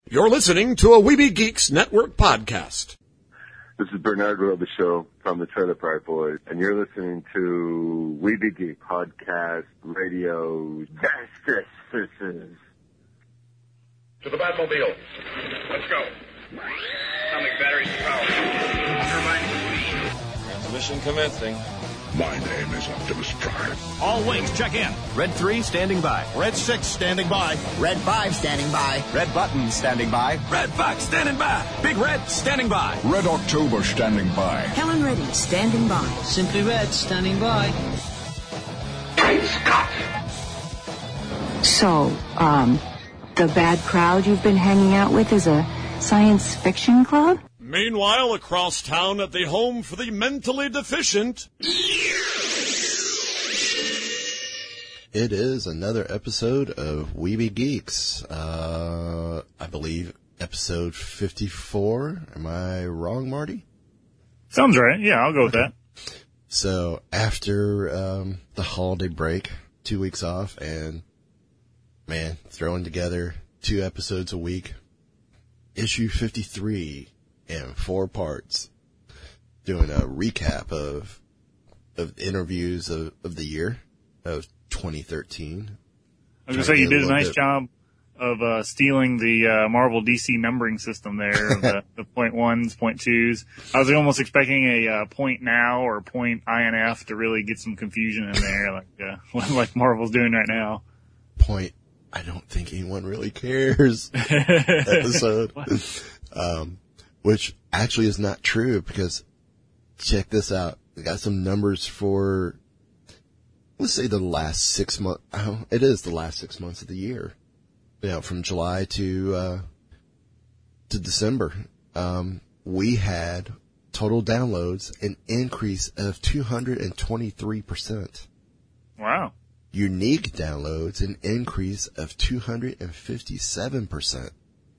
You're listening to a Weeby Geeks Network podcast. This is Bernard Robichaud from the Trailer Park Boys, and you're listening to Weeby Geek Podcast Radio. To the Batmobile. Let's go. Atomic batteries to power. Turbines to speed. Transmission commencing. My name is Optimus Prime. All wings, check in. Red 3, standing by. Red 6, standing by. Red 5, standing by. Red button, standing by. Red Fox, standing by. Big Red, standing by. Red October, standing by. Helen Reddy, standing by. Simply Red, standing by. Scott. So, the bad crowd you've been hanging out with is a science fiction club? Meanwhile, across town at the home for the mentally deficient. It is another episode of Weeby Geeks. I believe episode 54. Am I wrong, Marty? Sounds right. Yeah, I'll go with that. So after the holiday break, 2 weeks off, and man, throwing together 2 episodes a week, issue 53 in 4 parts, doing a recap of interviews of the year of 2013. I was going to say, you did a nice job of stealing the Marvel DC numbering system there, of the point ones, point twos. I was almost expecting a point now or point INF to really get some confusion in there, like Marvel's doing right now. Point, I don't think anyone really cares episode. Which actually is not true, because check this out. I got some numbers for, let's say, the last 6 months. Oh, it is the last 6 months of the year. You know, from July to December. We had total downloads an increase of 223%. Wow. Unique downloads an increase of 257%.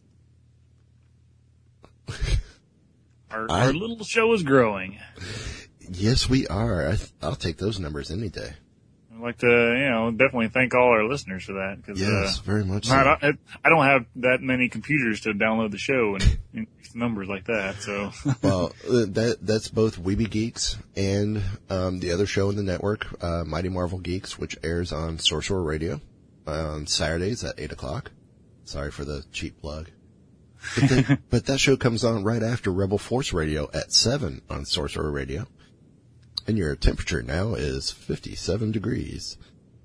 Our little show is growing. Yes, we are. I'll take those numbers any day. I'd like to, definitely thank all our listeners for that. Cause, yes, very much so. I don't have that many computers to download the show and increase the numbers like that, so. Well, that's both Weeby Geeks and the other show in the network, Mighty Marvel Geeks, which airs on Sorcerer Radio on Saturdays at 8 o'clock. Sorry for the cheap plug. But that show comes on right after Rebel Force Radio at 7 on Sorcerer Radio. And your temperature now is 57 degrees.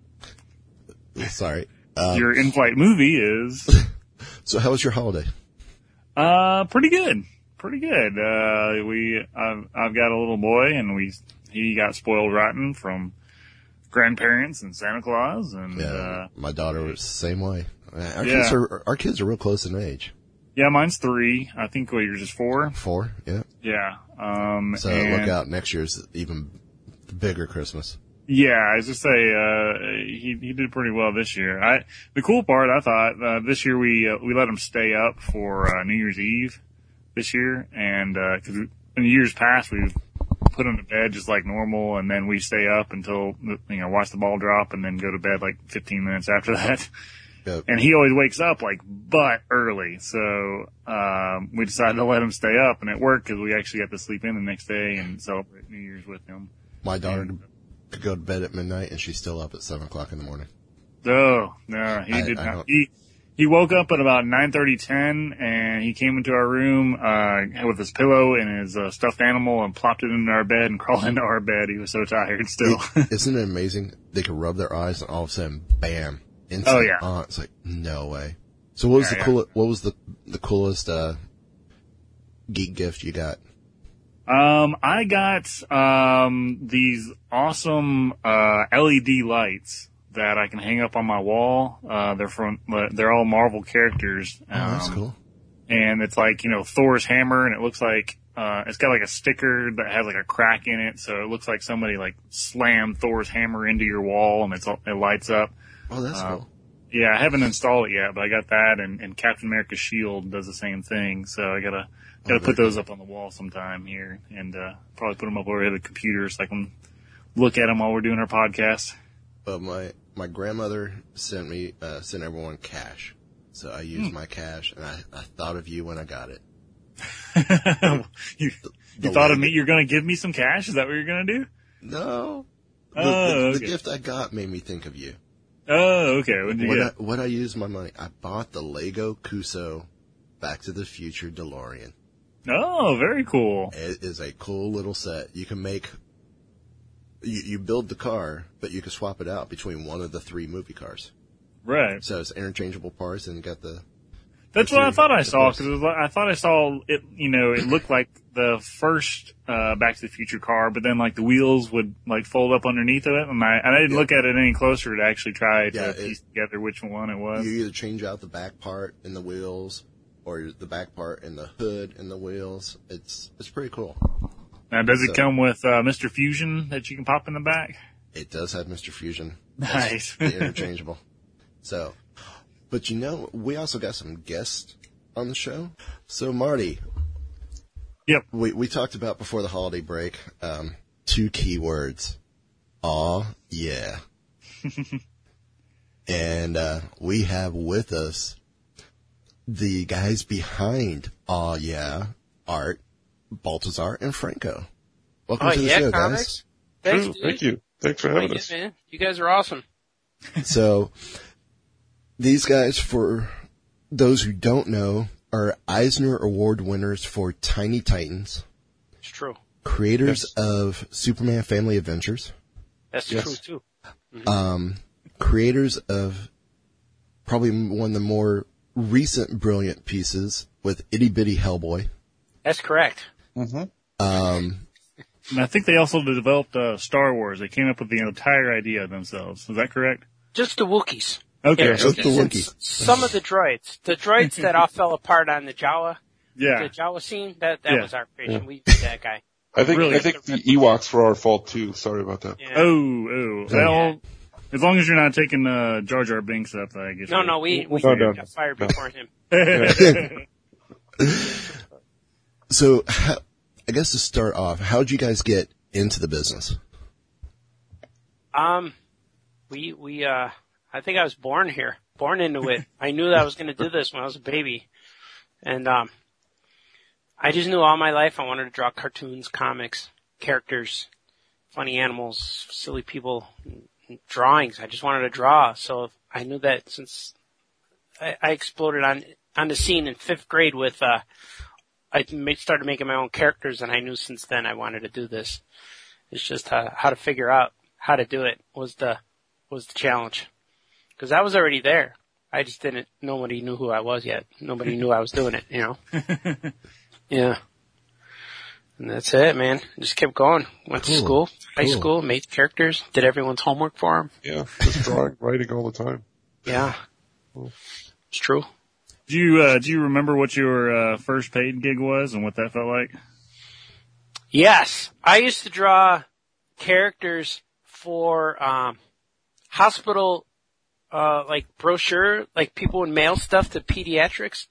Sorry. Your in-flight movie is... So how was your holiday? Pretty good. Pretty good. I've got a little boy, and he got spoiled rotten from grandparents and Santa Claus, and my daughter was the same way. Our kids are real close in age. Yeah, mine's 3. I think yours is 4. 4, yeah. Yeah. So look out, next year's even bigger Christmas. Yeah, I was just say, he did pretty well this year. The cool part, I thought, this year we let him stay up for, New Year's Eve this year, and, cause in years past we've put him to bed just like normal, and then we stay up until, watch the ball drop and then go to bed like 15 minutes after that. Yep. And he always wakes up butt early. So, we decided to let him stay up, and it worked because we actually got to sleep in the next day and celebrate New Year's with him. My daughter could go to bed at midnight and she's still up at 7 o'clock in the morning. Oh, no, he did not. He woke up at about 9:30, 10, and he came into our room, with his pillow and his, stuffed animal and plopped it into our bed and crawled into our bed. He was so tired still. Isn't it amazing? They could rub their eyes and all of a sudden, bam. Oh yeah. It's like, no way. So what was the coolest, geek gift you got? I got, these awesome, LED lights that I can hang up on my wall. They're all Marvel characters. Oh, that's cool. And it's like, Thor's hammer, and it looks like, it's got like a sticker that has like a crack in it. So it looks like somebody like slammed Thor's hammer into your wall, and it lights up. Oh, that's cool. Yeah, I haven't installed it yet, but I got that, and Captain America's shield does the same thing. So I gotta put those up on the wall sometime here, and probably put them up over the computer so I can look at them while we're doing our podcast. My grandmother sent everyone cash. So I used my cash, and I thought of you when I got it. You thought of me? You're going to give me some cash? Is that what you're going to do? No. Okay. The gift I got made me think of you. Oh, okay. What did you get? What I used my money, I bought the Lego Kuso Back to the Future DeLorean. Oh, very cool. It is a cool little set. You can make, you build the car, but you can swap it out between one of the 3 movie cars. Right. So it's interchangeable parts, and you got the. That's what I thought I saw, because I thought I saw it, it looked like the first Back to the Future car, but then like the wheels would like fold up underneath of it, and I didn't look at it any closer to actually try to piece together which one it was. You either change out the back part in the wheels, or the back part in the hood and the wheels. It's pretty cool. Now, does it come with Mr. Fusion that you can pop in the back? It does have Mr. Fusion. Nice. Interchangeable. So, but we also got some guests on the show. So, Marty. Yep. We talked about before the holiday break, 2 keywords. Aw, yeah. And we have with us the guys behind Aw, yeah, Art, Baltazar, and Franco. Welcome to the show, Comics. guys. Thanks, dude. Thank you. Thanks for having us. Man. You guys are awesome. So, these guys, for those who don't know, are Eisner Award winners for Tiny Titans. It's true. Creators of Superman Family Adventures. That's true, too. Mm-hmm. Creators of probably one of the more recent brilliant pieces with Itty Bitty Hellboy. That's correct. Mm-hmm. And I think they also developed Star Wars. They came up with the entire idea themselves. Is that correct? Just the Wookiees. Okay. Yeah, just the Wookiees. Some of the droids. The droids that all fell apart on the Jawa. Yeah. The Jawa scene, that was our creation. Yeah. We did that guy. I think the Ewoks were our fault too. Sorry about that. Yeah. Oh. Well, as long as you're not taking Jar Jar Binks up, I guess. No, we got fired before him. So, I guess to start off, how'd you guys get into the business? I think I was born into it. I knew that I was going to do this when I was a baby. And, I just knew all my life I wanted to draw cartoons, comics, characters, funny animals, silly people, drawings. I just wanted to draw. So I knew that since I exploded on the scene in 5th grade with, I started making my own characters, and I knew since then I wanted to do this. It's just how to figure out how to do it was the challenge. Because I was already there. I just didn't, nobody knew who I was yet. Nobody knew I was doing it, Yeah. And that's it, man. Just kept going. Went to school, high school, made characters, did everyone's homework for them. Yeah, just drawing, writing all the time. Yeah. It's true. Do you remember what your first paid gig was and what that felt like? Yes. I used to draw characters for hospital like brochure, like people would mail stuff to pediatrics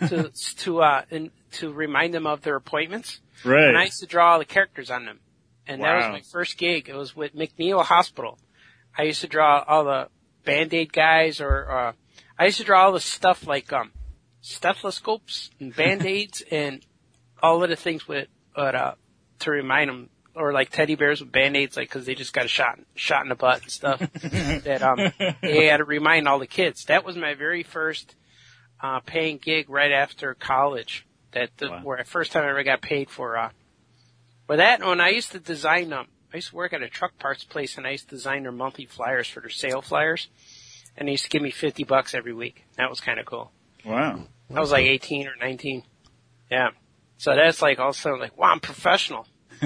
to remind them of their appointments. Right. And I used to draw all the characters on them. And that was my first gig. It was with McNeil Hospital. I used to draw all the Band-Aid guys or I used to draw all the stuff like stethoscopes and Band-Aids and all of the things with to remind them, or like teddy bears with Band-Aids, like because they just got a shot in the butt and stuff. That they had to remind all the kids. That was my very first paying gig right after college. Where first time I ever got paid for that. When I used to design I used to work at a truck parts place, and I used to design their monthly flyers for their sale flyers, and they used to give me $50 every week. That was kind of cool. Wow. I was like 18 or 19. Yeah. So that's like all of a sudden like, wow, I'm professional.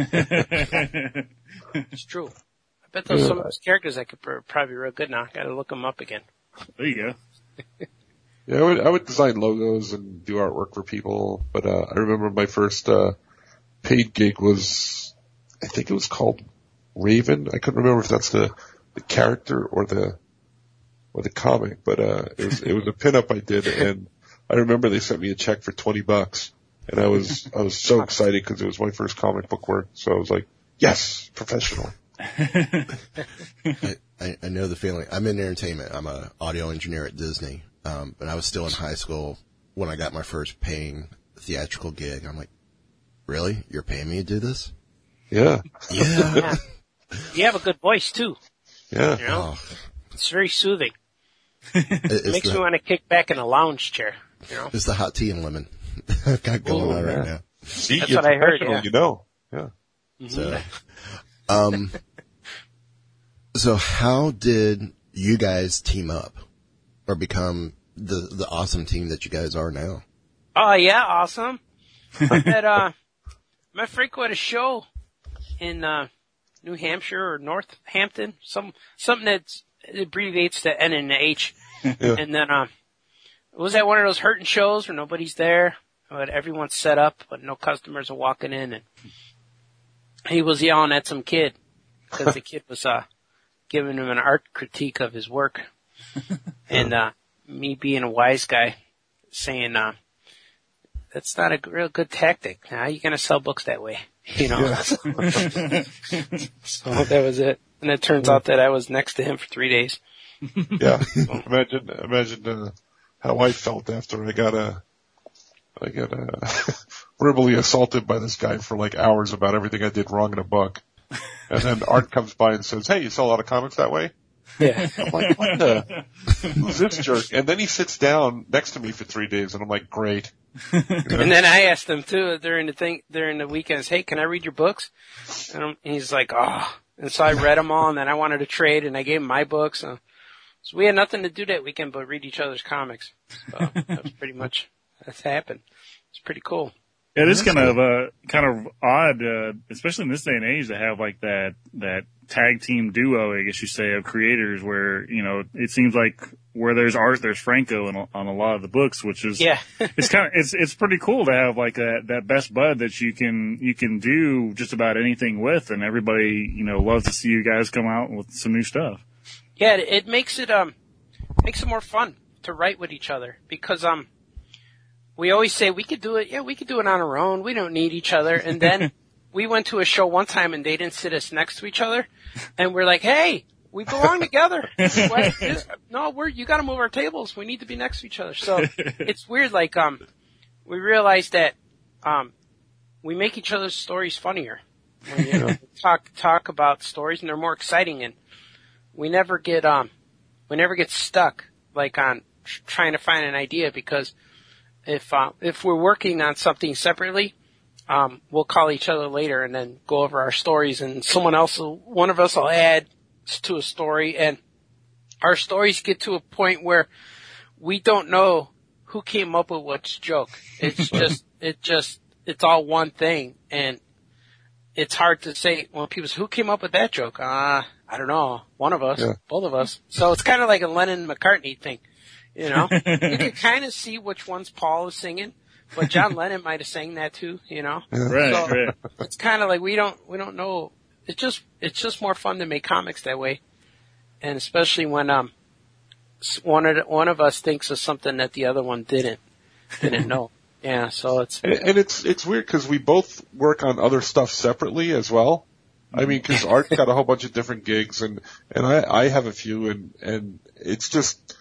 It's true. I bet those some of those characters I could probably be real good now. Got to look them up again. There you go. Yeah, I would design logos and do artwork for people, but I remember my first paid gig was, I think it was called Raven. I couldn't remember if that's the character or the comic, but it was a pinup I did, and I remember they sent me a check for $20, and I was so excited because it was my first comic book work. So I was like, yes, professional. I know the feeling. I'm in entertainment. I'm an audio engineer at Disney. but I was still in high school when I got my first paying theatrical gig. I'm like, really? You're paying me to do this? Yeah. Yeah. You have a good voice too. Yeah. You know? It's very soothing. It makes me want to kick back in a lounge chair. You know? It's the hot tea and lemon I've got going on right now. See, that's you're what I heard. professional, Yeah. you know. Yeah. So, so how did you guys team up or become the awesome team that you guys are now? Oh yeah, awesome. I met Franco at a show in New Hampshire or Northampton, something that abbreviates to N and H. Yeah. And then it was at one of those hurting shows where nobody's there, but everyone's set up, but no customers are walking in, and he was yelling at some kid because the kid was giving him an art critique of his work, and me being a wise guy saying that's not a real good tactic. How are you going to sell books that way? You know. Yeah. So that was it, and it turns out that I was next to him for 3 days. Yeah. Imagine how I felt after I got verbally assaulted by this guy for like hours about everything I did wrong in a book. And then Art comes by and says, "Hey, you sell a lot of comics that way?" Yeah. I'm like, what the? Who's this jerk? And then he sits down next to me for 3 days, and I'm like, great. And then I asked him too during the weekends, "Hey, can I read your books?" And he's like, "Oh." And so I read them all, and then I wanted to trade, and I gave him my books. So we had nothing to do that weekend but read each other's comics. So that was pretty much that's happened. It's pretty cool. Yeah, it is kind of odd, especially in this day and age, to have like that tag team duo, I guess you say, of creators where, you know, it seems like where there's Art, there's Franco on a lot of the books, which is, it's pretty cool to have like that best bud that you can do just about anything with, and everybody, you know, loves to see you guys come out with some new stuff. Yeah, it makes it more fun to write with each other because, we always say we could do it. Yeah, we could do it on our own. We don't need each other. And then we went to a show one time and they didn't sit us next to each other. And we're like, hey, we belong together. No, you got to move our tables. We need to be next to each other. So it's weird. Like, we realized that, we make each other's stories funnier. When you talk about stories, and they're more exciting, and we never get stuck like on trying to find an idea, because if we're working on something separately, we'll call each other later and then go over our stories, and one of us will add to a story, and our stories get to a point where we don't know who came up with which joke. It's it's all one thing, and it's hard to say when people say, who came up with that joke? I don't know. One of us, both of us. So it's kind of like a Lennon-McCartney thing. You know, you can kind of see which ones Paul is singing, but John Lennon might have sang that too. You know, right. It's kind of like we don't know. It's just more fun to make comics that way, and especially when one of us thinks of something that the other one didn't know. Yeah, so it's weird because we both work on other stuff separately as well. I mean, because Art's got a whole bunch of different gigs, and I have a few, and it's just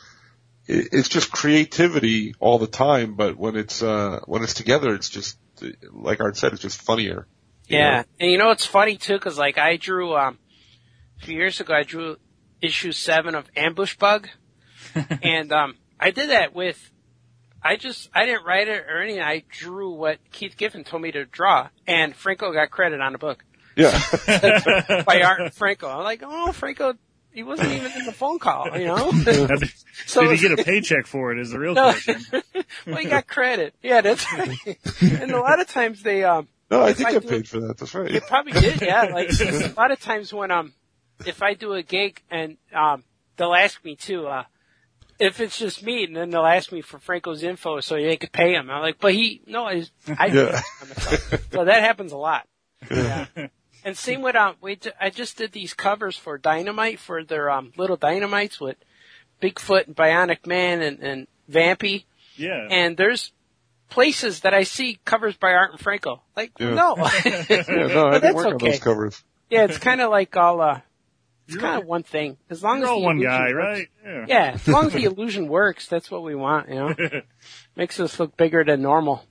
creativity all the time. But when it's together, it's just, like Art said, it's just funnier. Yeah. And you know, it's funny too, cause like I drew, a few years ago, I drew issue 7 of Ambush Bug. And, I did that I didn't write it or anything. I drew what Keith Giffen told me to draw, and Franco got credit on the book. Yeah. By Art and Franco. I'm like, oh, Franco, he wasn't even in the phone call, you know? So did he get a paycheck for it is the real question. Well, he got credit. Yeah, that's right. And a lot of times they, no, I think I paid for that. That's right. You probably did, yeah. Like, a lot of times when, if I do a gig and, they'll ask me too, if it's just me, and then they'll ask me for Franco's info so they could pay him. I'm like, but I did it on myself. So that happens a lot. Yeah. And same with, I just did these covers for Dynamite, for their, Little Dynamites with Bigfoot and Bionic Man and Vampy. Yeah. And there's places that I see covers by Art and Franco. Like, no. I didn't work on those covers. Yeah, it's kind of like I'll it's kind of one thing. As long You're as all the one illusion guy, works. right? Yeah, as long as the illusion works, that's what we want, Makes us look bigger than normal.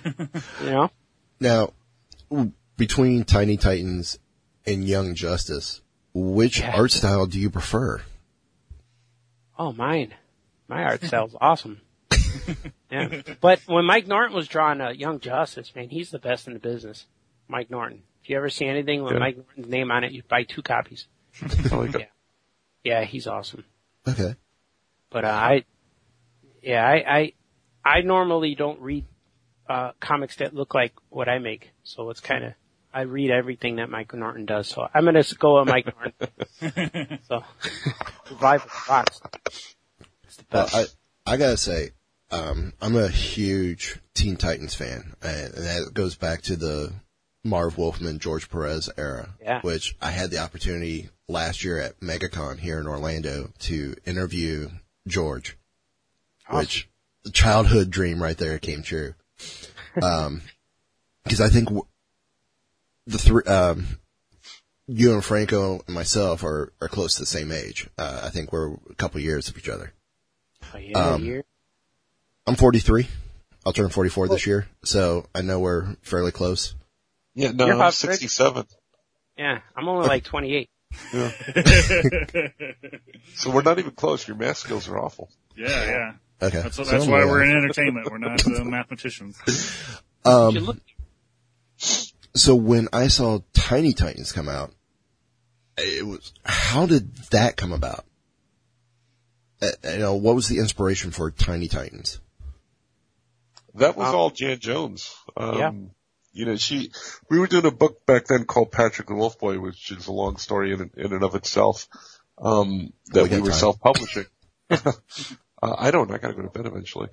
Now, between Tiny Titans and Young Justice, which art style do you prefer? Oh, mine. My art style's awesome. Yeah. But when Mike Norton was drawing Young Justice, man, he's the best in the business. Mike Norton. If you ever see anything with Mike Norton's name on it, you buy 2 copies. Yeah, he's awesome. Okay. But I normally don't read comics that look like what I make. So it's kind of, I read everything that Mike Norton does. So I'm going to go with Mike Norton. So, Revival rocks. It's the best. I gotta say, I'm a huge Teen Titans fan, and that goes back to the Marv Wolfman, George Perez era, which I had the opportunity last year at MegaCon here in Orlando to interview George, which the childhood dream right there came true. Because I think you and Franco and myself are close to the same age. I think we're a couple years of each other. Oh, yeah, a year? I'm 43. I'll turn 44 this year, so I know we're fairly close. Yeah, no, I'm 67. Yeah, I'm only like 28. Yeah. So we're not even close. Your math skills are awful. Yeah. Okay. That's why we're in entertainment. We're not mathematicians. So when I saw Tiny Titans come out, how did that come about? What was the inspiration for Tiny Titans? That was all Jan Jones. We were doing a book back then called Patrick the Wolf Boy, which is a long story in and of itself, that we were self-publishing. I gotta go to bed eventually.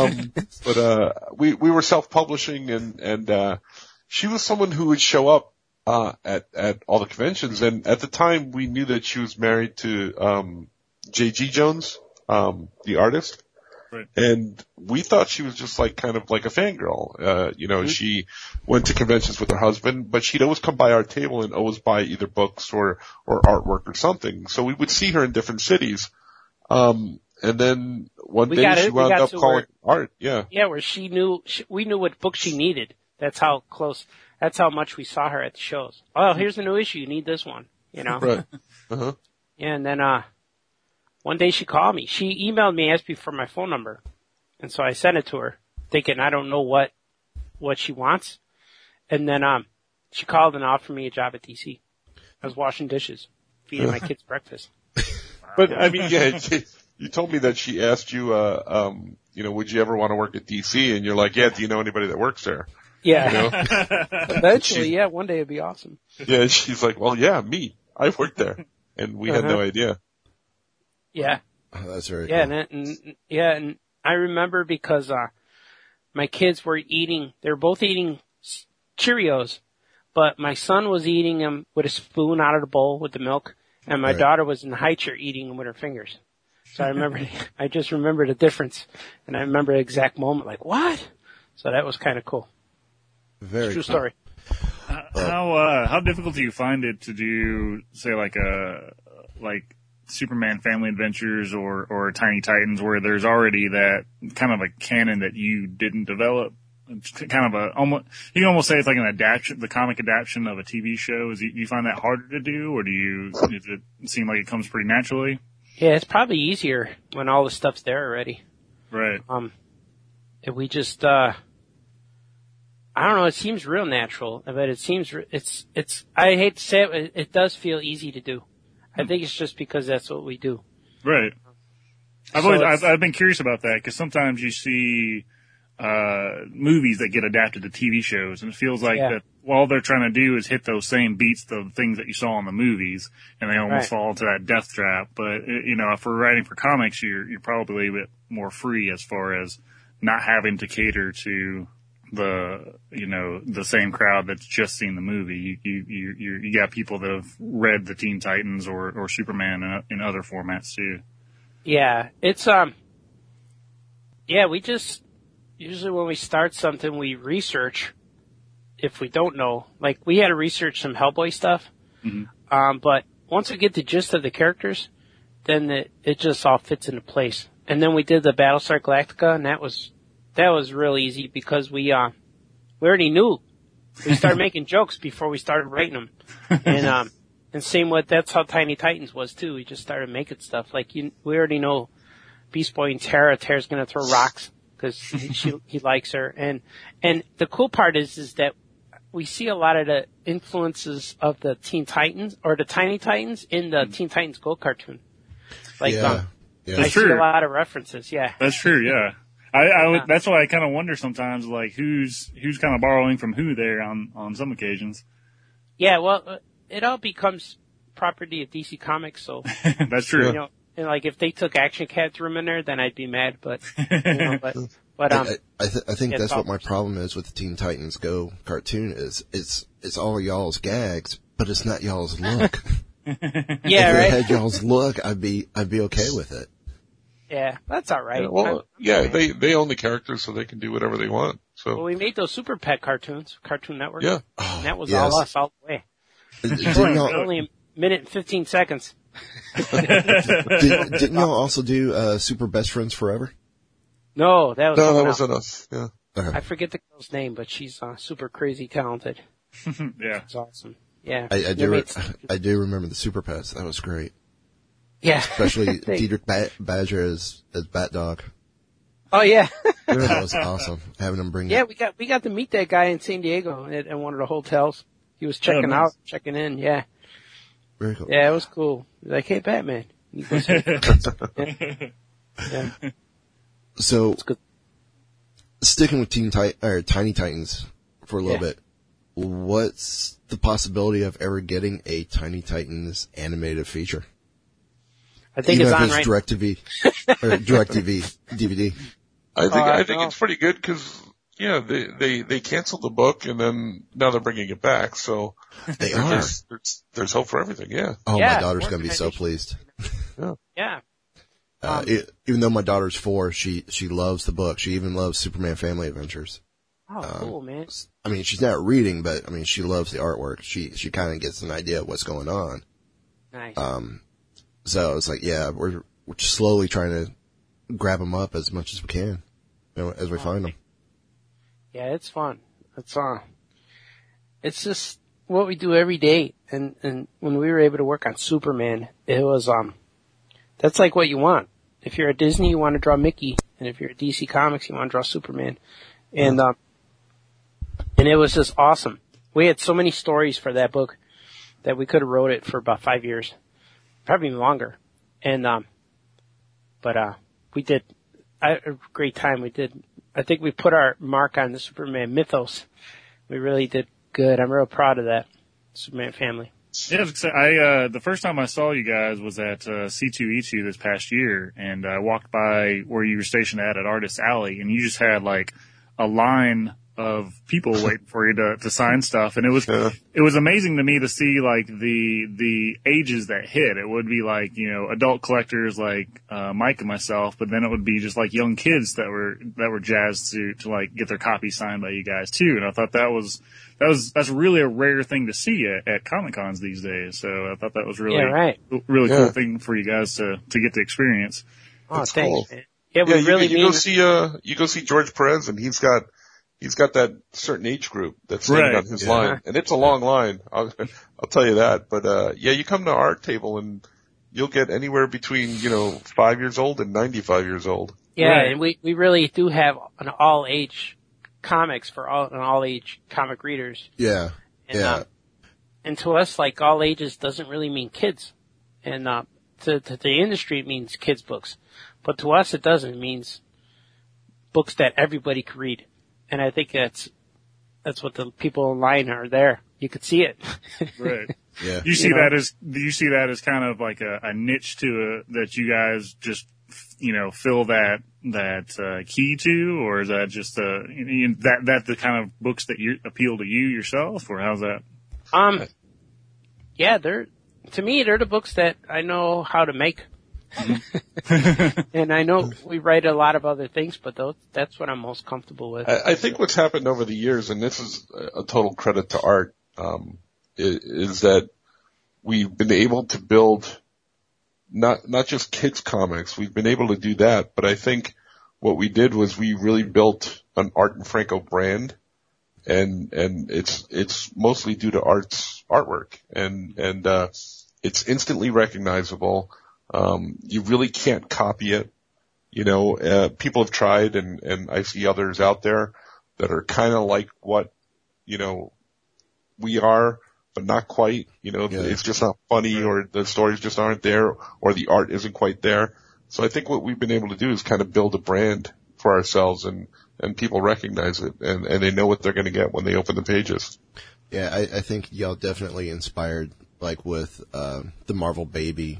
But we were self-publishing and she was someone who would show up, at all the conventions. And at the time we knew that she was married to, J.G. Jones, the artist. Right. And we thought she was just kind of like a fangirl. She went to conventions with her husband, but she'd always come by our table and always buy either books or artwork or something. So we would see her in different cities. And then one day she wound up calling art. Yeah. Yeah, where we knew what book she needed. That's how much we saw her at the shows. Oh, here's a new issue. You need this one, Right. Uh-huh. Yeah, and then, one day she called me. She emailed me, asked me for my phone number. And so I sent it to her, thinking I don't know what she wants. And then, she called and offered me a job at DC. I was washing dishes, feeding my kids breakfast. But, you told me that she asked you, would you ever want to work at DC? And you're like, yeah, do you know anybody that works there? Yeah. Eventually, one day it'd be awesome. Yeah, she's like, well, yeah, me. I worked there. And we had no idea. Yeah. Oh, that's very cool. And I remember because, my kids were they were both eating Cheerios, but my son was eating them with a spoon out of the bowl with the milk, and my daughter was in the high chair eating them with her fingers. So I just remember the difference, and I remember the exact moment, like, what? So that was kind of cool. Very true cool. story. How difficult do you find it to do, say, like Superman Family Adventures or Tiny Titans, where there's already that kind of a canon that you didn't develop? It's kind of you can almost say it's like the comic adaptation of a TV show. Do you find that harder to do, or does it seem like it comes pretty naturally? Yeah, it's probably easier when all the stuff's there already. Right. If we just, I don't know, it seems real natural, but it seems, I hate to say it, it does feel easy to do. I think it's just because that's what we do. Right. I've been curious about that, because sometimes you see, movies that get adapted to TV shows, and it feels like that all they're trying to do is hit those same beats, the things that you saw in the movies, and they almost fall into that death trap. But, if we're writing for comics, you're probably a bit more free as far as not having to cater to the same crowd that's just seen the movie. You got people that have read the Teen Titans or Superman in other formats too. Yeah, it's, we just, usually when we start something, we research if we don't know. Like, we had to research some Hellboy stuff. Mm-hmm. But once we get the gist of the characters, then it just all fits into place. And then we did the Battlestar Galactica, and that was real easy because we already knew. We started making jokes before we started writing them. And same with, that's how Tiny Titans was too. We just started making stuff. Like, we already know Beast Boy and Tara's gonna throw rocks because he likes her. And the cool part is that we see a lot of the influences of the Teen Titans or the Tiny Titans in the Teen Titans Go cartoon. Like, I see a lot of references. Yeah, that's true. Yeah, that's why I kind of wonder sometimes, like who's kind of borrowing from who there on some occasions. Yeah, well, it all becomes property of DC Comics, so that's true. You know, and like if they took Action Cat threw him in there, then I'd be mad. But I think that's what my problem is with the Teen Titans Go cartoon is it's all y'all's gags, but it's not y'all's look. Yeah, if right. it had y'all's look, I'd be okay with it. Yeah, that's all right. They own the characters, so they can do whatever they want. So well, we made those Super Pet cartoons, Cartoon Network. Yeah, and that was all us all the way. Only a minute and 15 seconds. Didn't y'all also do Super Best Friends Forever? No, that wasn't us. Yeah, I forget the girl's name, but she's super crazy talented. Yeah, it's awesome. Yeah, I do remember the Super Pets. That was great. Yeah, especially Diedrich Badger as Bat Dog. Oh yeah, that was awesome. Having him bring. Yeah, we got to meet that guy in San Diego at one of the hotels. He was checking out, checking in. Yeah, very cool. Yeah, it was cool. He was like, hey, Batman. Yeah. So, sticking with Tiny Titans for a little bit, what's the possibility of ever getting a Tiny Titans animated feature? I think even it's if on it's right. DirecTV DVD. I think it's pretty good because they canceled the book and then now they're bringing it back. So they are. There's hope for everything. Yeah. Oh, my daughter's gonna be so pleased. Yeah. Even though my daughter's 4, she loves the book. She even loves Superman Family Adventures. Oh, cool, man. I mean, she's not reading, but I mean, she loves the artwork. She kind of gets an idea of what's going on. Nice. So it's like, yeah, we're just slowly trying to grab them up as much as we can, as we find them. Yeah, it's fun. It's just what we do every day. And when we were able to work on Superman, it was, that's like what you want. If you're at Disney, you want to draw Mickey. And if you're at DC Comics, you want to draw Superman. And it was just awesome. We had so many stories for that book that we could have wrote it for about 5 years. Probably longer. And, we did a great time. I think we put our mark on the Superman mythos. We really did good. I'm real proud of that Superman family. Yeah, the first time I saw you guys was at C2E2 this past year, and I walked by where you were stationed at Artist Alley, and you just had like a line of people waiting for you to sign stuff, and it was amazing to me to see like the ages that hit. It would be like, adult collectors like Mike and myself, but then it would be just like young kids that were jazzed to like get their copy signed by you guys too. And I thought that's really a rare thing to see at Comic Cons these days. So I thought that was really really cool thing for you guys to get to experience. Oh, that's thanks, cool. man. Yeah, we really you go see George Perez, and he's got that certain age group that's standing on his line, and it's a long line. I'll tell you that. But you come to our table and you'll get anywhere between 5 years old and 95 years old. Yeah, and we really do have an all age comics for an all age comic readers. Yeah, and to us, like all ages doesn't really mean kids, and to the industry it means kids books, but to us it doesn't. It means books that everybody can read. And I think that's what the people online are there. You could see it. Right. Yeah. Do you see that as kind of like a niche that you guys just, fill that key to, or is that just, that the kind of books that appeal to you yourself, or how's that? Yeah, to me, they're the books that I know how to make. And I know we write a lot of other things, but that's what I'm most comfortable with. I think what's happened over the years, and this is a total credit to Art, is that we've been able to build not just kids comics. We've been able to do that, but I think what we did was we really built an Art and Franco brand, and it's mostly due to Art's artwork, and it's instantly recognizable. You really can't copy it. You know, people have tried, and I see others out there that are kind of like what, you know, we are, but not quite. You know, it's just not funny, or the stories just aren't there, or the art isn't quite there. So I think what we've been able to do is kind of build a brand for ourselves, and people recognize it, and they know what they're going to get when they open the pages. Yeah, I think y'all definitely inspired, like with the Marvel Baby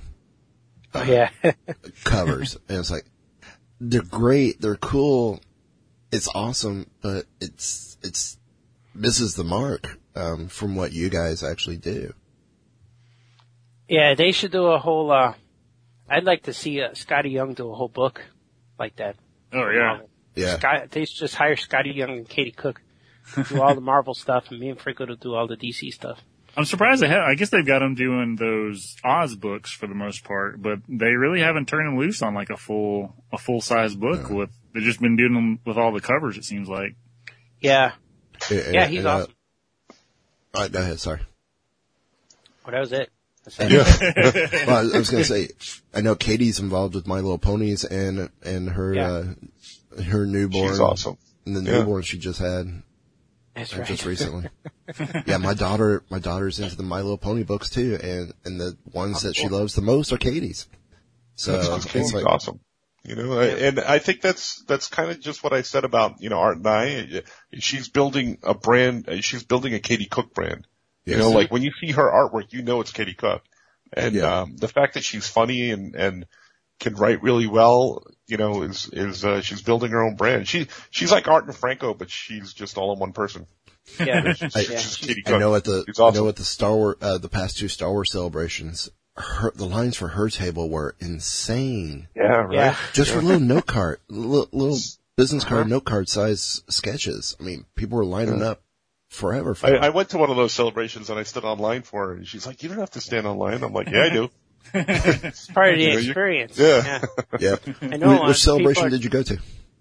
covers. And it's like, they're great, they're cool, it's awesome, but it's misses the mark from what you guys actually do. Yeah, they should do a whole, I'd like to see Scotty Young do a whole book like that. Oh, yeah. Yeah. They should just hire Scotty Young and Katie Cook, do all the Marvel stuff, and me and Franco to do all the DC stuff. I'm surprised I guess they've got them doing those Oz books for the most part, but they really haven't turned them loose on like a full size book. They've just been doing them with all the covers, it seems like. Yeah. Yeah, he's awesome. All right, go ahead. Sorry. Well, that was it. Well, I was going to say, I know Katie's involved with My Little Ponies and her her newborn. She's awesome. And the newborn she just had. That's right. Just recently. Yeah, my daughter's into the My Little Pony books too, and the ones that she loves the most are Katie's. So Katie's like awesome. You know, and I think that's kind of just what I said about, you know, Art and I. She's building a brand. She's building a Katie Cook brand. Yes. You know, like when you see her artwork, you know it's Katie Cook. And the fact that she's funny and can write really well, you know, is she's building her own brand. She's like Art and Franco, but she's just all in one person. Yeah. She's Katie Cook. I know at awesome. the Star Wars, the past two Star Wars celebrations, the lines for her table were insane. Yeah, right. Yeah. Just for little note card, little business card, note card size sketches. I mean, people were lining up forever. I went to one of those celebrations and I stood online for her, and she's like, "You don't have to stand online." I'm like, "Yeah, I do." It's part of the experience. Yeah. Yeah. I know. Which celebration did you go to?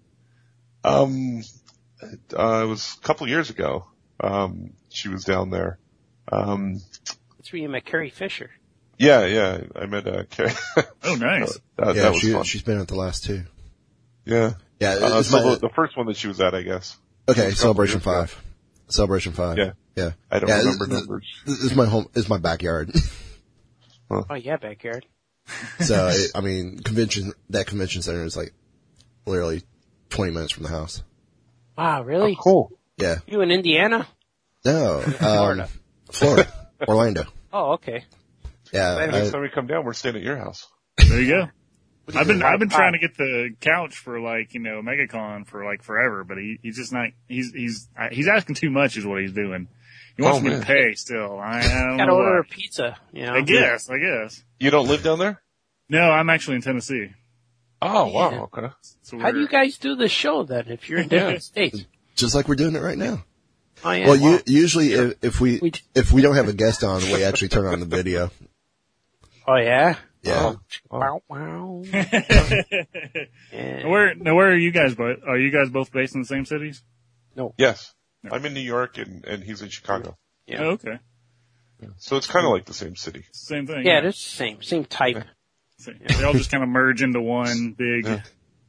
It was a couple of years ago. She was down there. That's where you met Carrie Fisher. Yeah, I met Carrie. Oh, nice. That was fun. She's been at the last two. Yeah. Yeah. The first one that she was at, I guess. Okay, Celebration 5. Celebration 5. Yeah. I don't remember numbers. This is my backyard. Huh. Oh yeah, backyard. So, convention center is like literally 20 minutes from the house. Wow, really? Oh, cool. Yeah. You in Indiana? No. Florida. Orlando. Oh, okay. Yeah. Next time we come down, we're staying at your house. There you go. I've been trying to get the couch for like, you know, MegaCon for like forever, but he's just not, he's asking too much is what he's doing. He wants me to pay still. I don't gotta know order why. a pizza, you know? I guess. You don't live down there? No, I'm actually in Tennessee. Oh, wow. Okay. So how do you guys do the show then if you're in different states? Just like we're doing it right now. Oh, yeah. Well, usually if we don't have a guest on, we actually turn on the video. Oh, yeah? Yeah. Wow, wow. Where are you guys both? Are you guys both based in the same cities? No. Yes. I'm in New York and he's in Chicago. Yeah. Oh, okay. So it's kind of like the same city. Same thing. Yeah, it's the same type. They all just kind of merge into one big,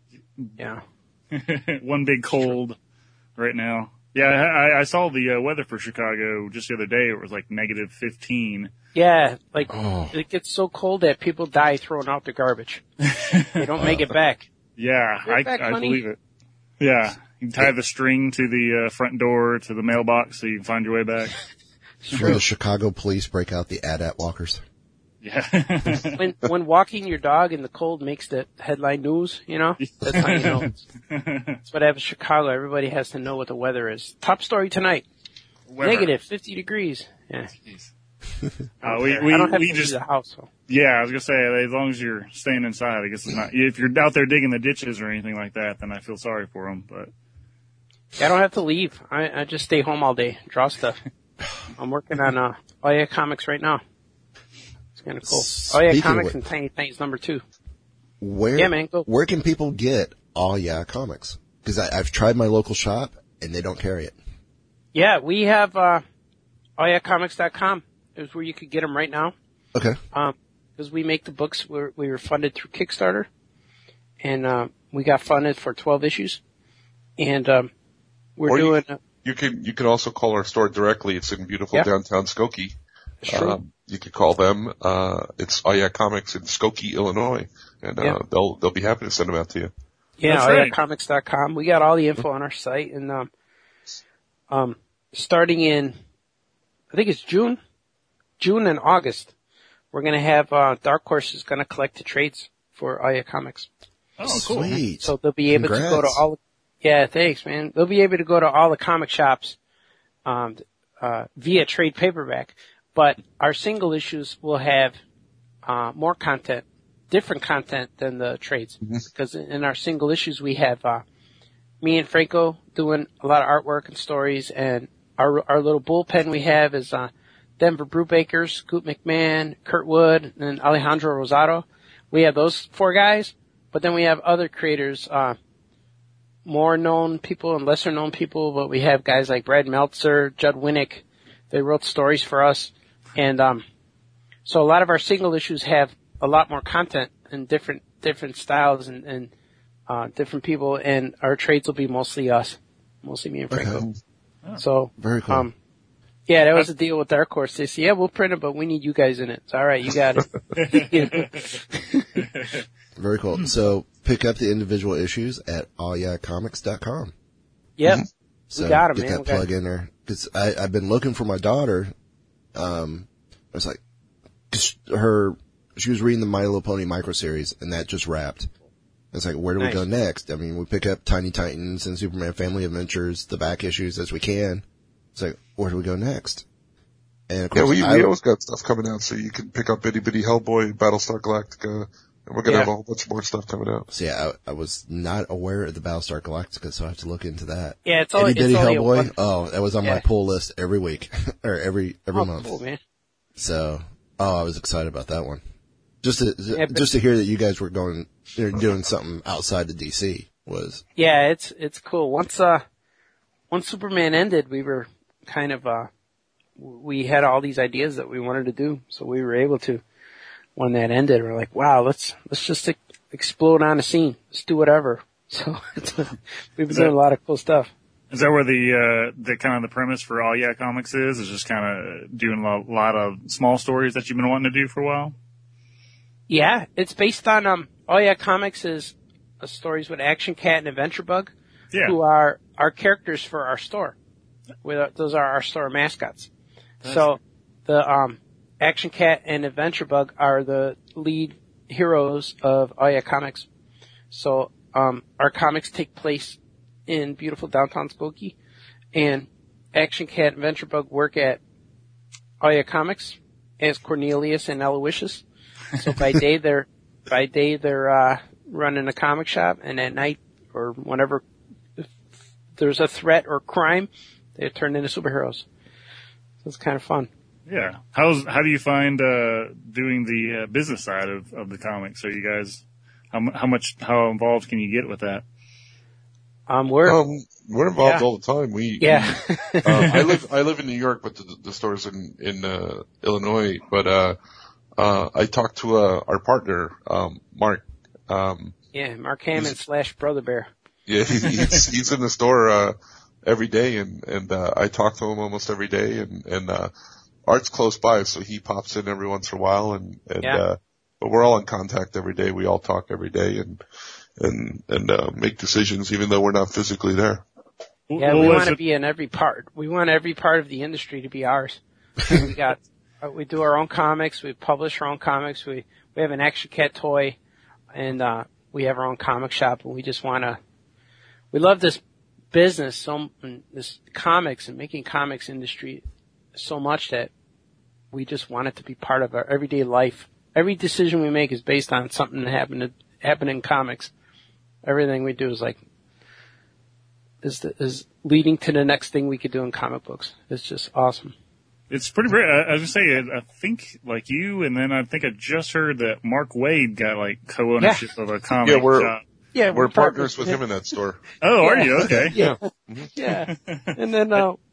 one big cold right now. Yeah, I saw the weather for Chicago just the other day. It was like negative 15. Yeah, it gets so cold that people die throwing out the garbage. They don't make it back. Yeah, I believe it. Yeah, you can tie the string to the front door to the mailbox so you can find your way back. Where the Chicago police break out the AT-AT walkers. Yeah. when walking your dog in the cold makes the headline news, you know, that's how you know. That's what happens in Chicago. Everybody has to know what the weather is. Top story tonight. Negative 50 degrees. Yeah. I don't have to leave the house. So. Yeah, I was gonna say, as long as you're staying inside, I guess it's not, if you're out there digging the ditches or anything like that, then I feel sorry for them, but. I don't have to leave. I just stay home all day, draw stuff. I'm working on, Comics right now. Kind of cool. Oh yeah, Speaking Comics of and Tiny Titans #2. Where, yeah, man, go. Where can people get All Yeah Comics? Because I've tried my local shop and they don't carry it. Yeah, we have allyeahcomics.com is where you could get them right now. Okay. Because we make the books. We were funded through Kickstarter, and we got funded for 12 issues, and we're doing. You can also call our store directly. It's in beautiful downtown Skokie. You could call them. It's Oh Yeah Comics in Skokie, Illinois, and they'll be happy to send them out to you. Yeah, allyeahcomics.com. We got all the info on our site, and starting in, I think it's June and August, we're going to have Dark Horse is going to collect the trades for Oh Yeah Comics. Oh, cool. Sweet. So they'll be able to go to all. Yeah, thanks, man. They'll be able to go to all the comic shops via trade paperback. But our single issues will have more content, different content than the trades. Mm-hmm. Because in our single issues we have me and Franco doing a lot of artwork and stories, and our little bullpen we have is Denver Brewbakers, Scoot McMahon, Kurt Wood, and Alejandro Rosado. We have those 4 guys, but then we have other creators, more known people and lesser known people, but we have guys like Brad Meltzer, Judd Winnick. They wrote stories for us. And so a lot of our single issues have a lot more content and different styles and different people, and our trades will be mostly us. Mostly me and Franco. Okay. Oh. So very cool. Yeah, that was the deal with Dark Horse. They said, yeah, we'll print it, but we need you guys in it. It's all right, you got it. Very cool. So pick up the individual issues at allyeahcomics.com. Yep. Mm-hmm. So we got 'em, get man. that plug in there. Cause I've been looking for my daughter. I was like, she was reading the My Little Pony micro series and that just wrapped. It's like, where do we go next? I mean, we pick up Tiny Titans and Superman Family Adventures, the back issues as we can. It's like, where do we go next? And of course, we always got stuff coming out, so you can pick up Itty Bitty Hellboy, Battlestar Galactica, and we're gonna have a whole bunch more stuff coming out. So yeah, I was not aware of the Battlestar Galactica, so I have to look into that. Yeah, it's only, Itty Bitty Hellboy. That was on my pull list every week, or every month. Cool, man. So, I was excited about that one. Just to hear that you guys were doing something outside the DC was. Yeah, it's cool. Once Superman ended, we were kind of, we had all these ideas that we wanted to do, so we were able to, when that ended, we're like, wow, let's just explode on the scene. Let's do whatever. So we've been doing a lot of cool stuff. Is that where the kind of the premise for All Yeah Comics is just kind of doing a lot of small stories that you've been wanting to do for a while? Yeah, it's based on, All Yeah Comics is stories with Action Cat and Adventure Bug, who are our characters for our store. Those are our store mascots. So the Action Cat and Adventure Bug are the lead heroes of All Yeah Comics. So our comics take place in beautiful downtown Skokie, and Action Cat and Adventure Bug work at All Yeah Comics as Cornelius and Aloysius. So by day they're running a comic shop, and at night or whenever if there's a threat or crime, they turn into superheroes. So it's kind of fun. Yeah. How do you find doing the business side of the comics? So you guys, how involved can you get with that? We're involved all the time. I live in New York, but the store's in Illinois. But I talked to our partner, Mark. Mark Hammond / Brother Bear. Yeah, he's in the store every day, and I talk to him almost every day, and Art's close by, so he pops in every once in a while, but we're all in contact every day. We all talk every day and make decisions, even though we're not physically there. Yeah, we want to be in every part. We want every part of the industry to be ours. We do our own comics. We publish our own comics. We have an Action Cat toy, and we have our own comic shop. And we just we love this business, this comics and making comics industry so much that we just want it to be part of our everyday life. Every decision we make is based on something that happened in comics. Everything we do is leading to the next thing we could do in comic books. It's just awesome. It's pretty rare. I was gonna say, I think like you, and then I think I just heard that Mark Wade got like co-ownership of a comic shop. Yeah, we're partners with him in that store. Oh, are you? Okay. Yeah. Yeah. And then,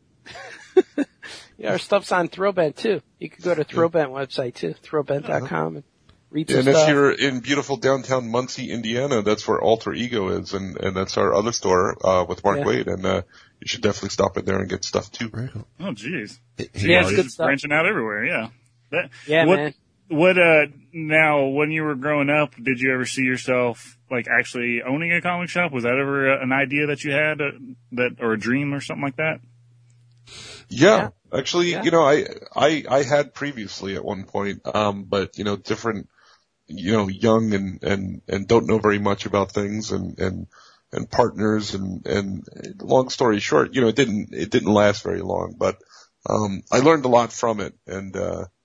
our stuff's on Throwbent too. You could go to Throwbent website too, throwbent.com, and read some stuff. And if you're in beautiful downtown Muncie, Indiana, that's where Alter Ego is, and that's our other store, with Mark Wade, and, you should definitely stop in there and get stuff too. Oh, jeez. Yeah, it's good stuff. Branching out everywhere, yeah. Man. What, now, when you were growing up, did you ever see yourself, like, actually owning a comic shop? Was that ever an idea that you had, or a dream or something like that? Yeah. Actually, I had previously at one point, but, different, young and don't know very much about things and partners and long story short, it didn't last very long, but, I learned a lot from it. And,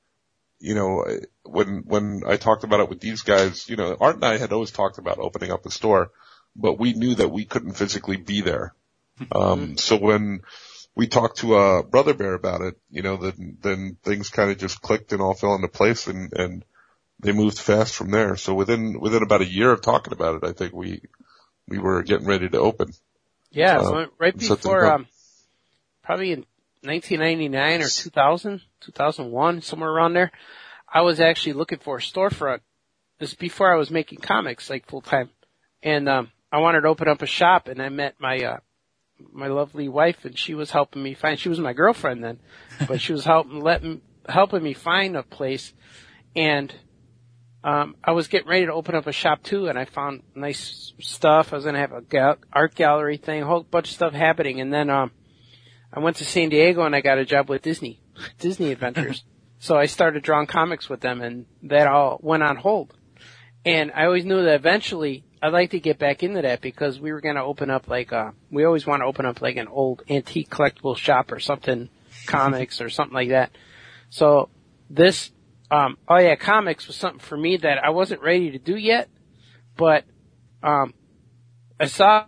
when I talked about it with these guys, Art and I had always talked about opening up a store, but we knew that we couldn't physically be there. So when we talked to, Brother Bear about it, then things kind of just clicked and all fell into place and they moved fast from there. So within about a year of talking about it, I think we were getting ready to open. Yeah, so right before, probably in 1999 or 2000, 2001, somewhere around there, I was actually looking for a storefront. This is before I was making comics, like, full time. And, I wanted to open up a shop, and I met my lovely wife, and she was helping me find, she was my girlfriend then, but she was helping me find a place. And, I was getting ready to open up a shop too, and I found nice stuff. I was going to have a art gallery thing, a whole bunch of stuff happening. And then, I went to San Diego and I got a job with Disney Adventures. So I started drawing comics with them, and that all went on hold. And I always knew that eventually I'd like to get back into that, because we were going to open up we always want to open up like an old antique collectible shop or something, comics or something like that. So this, comics was something for me that I wasn't ready to do yet, but, I saw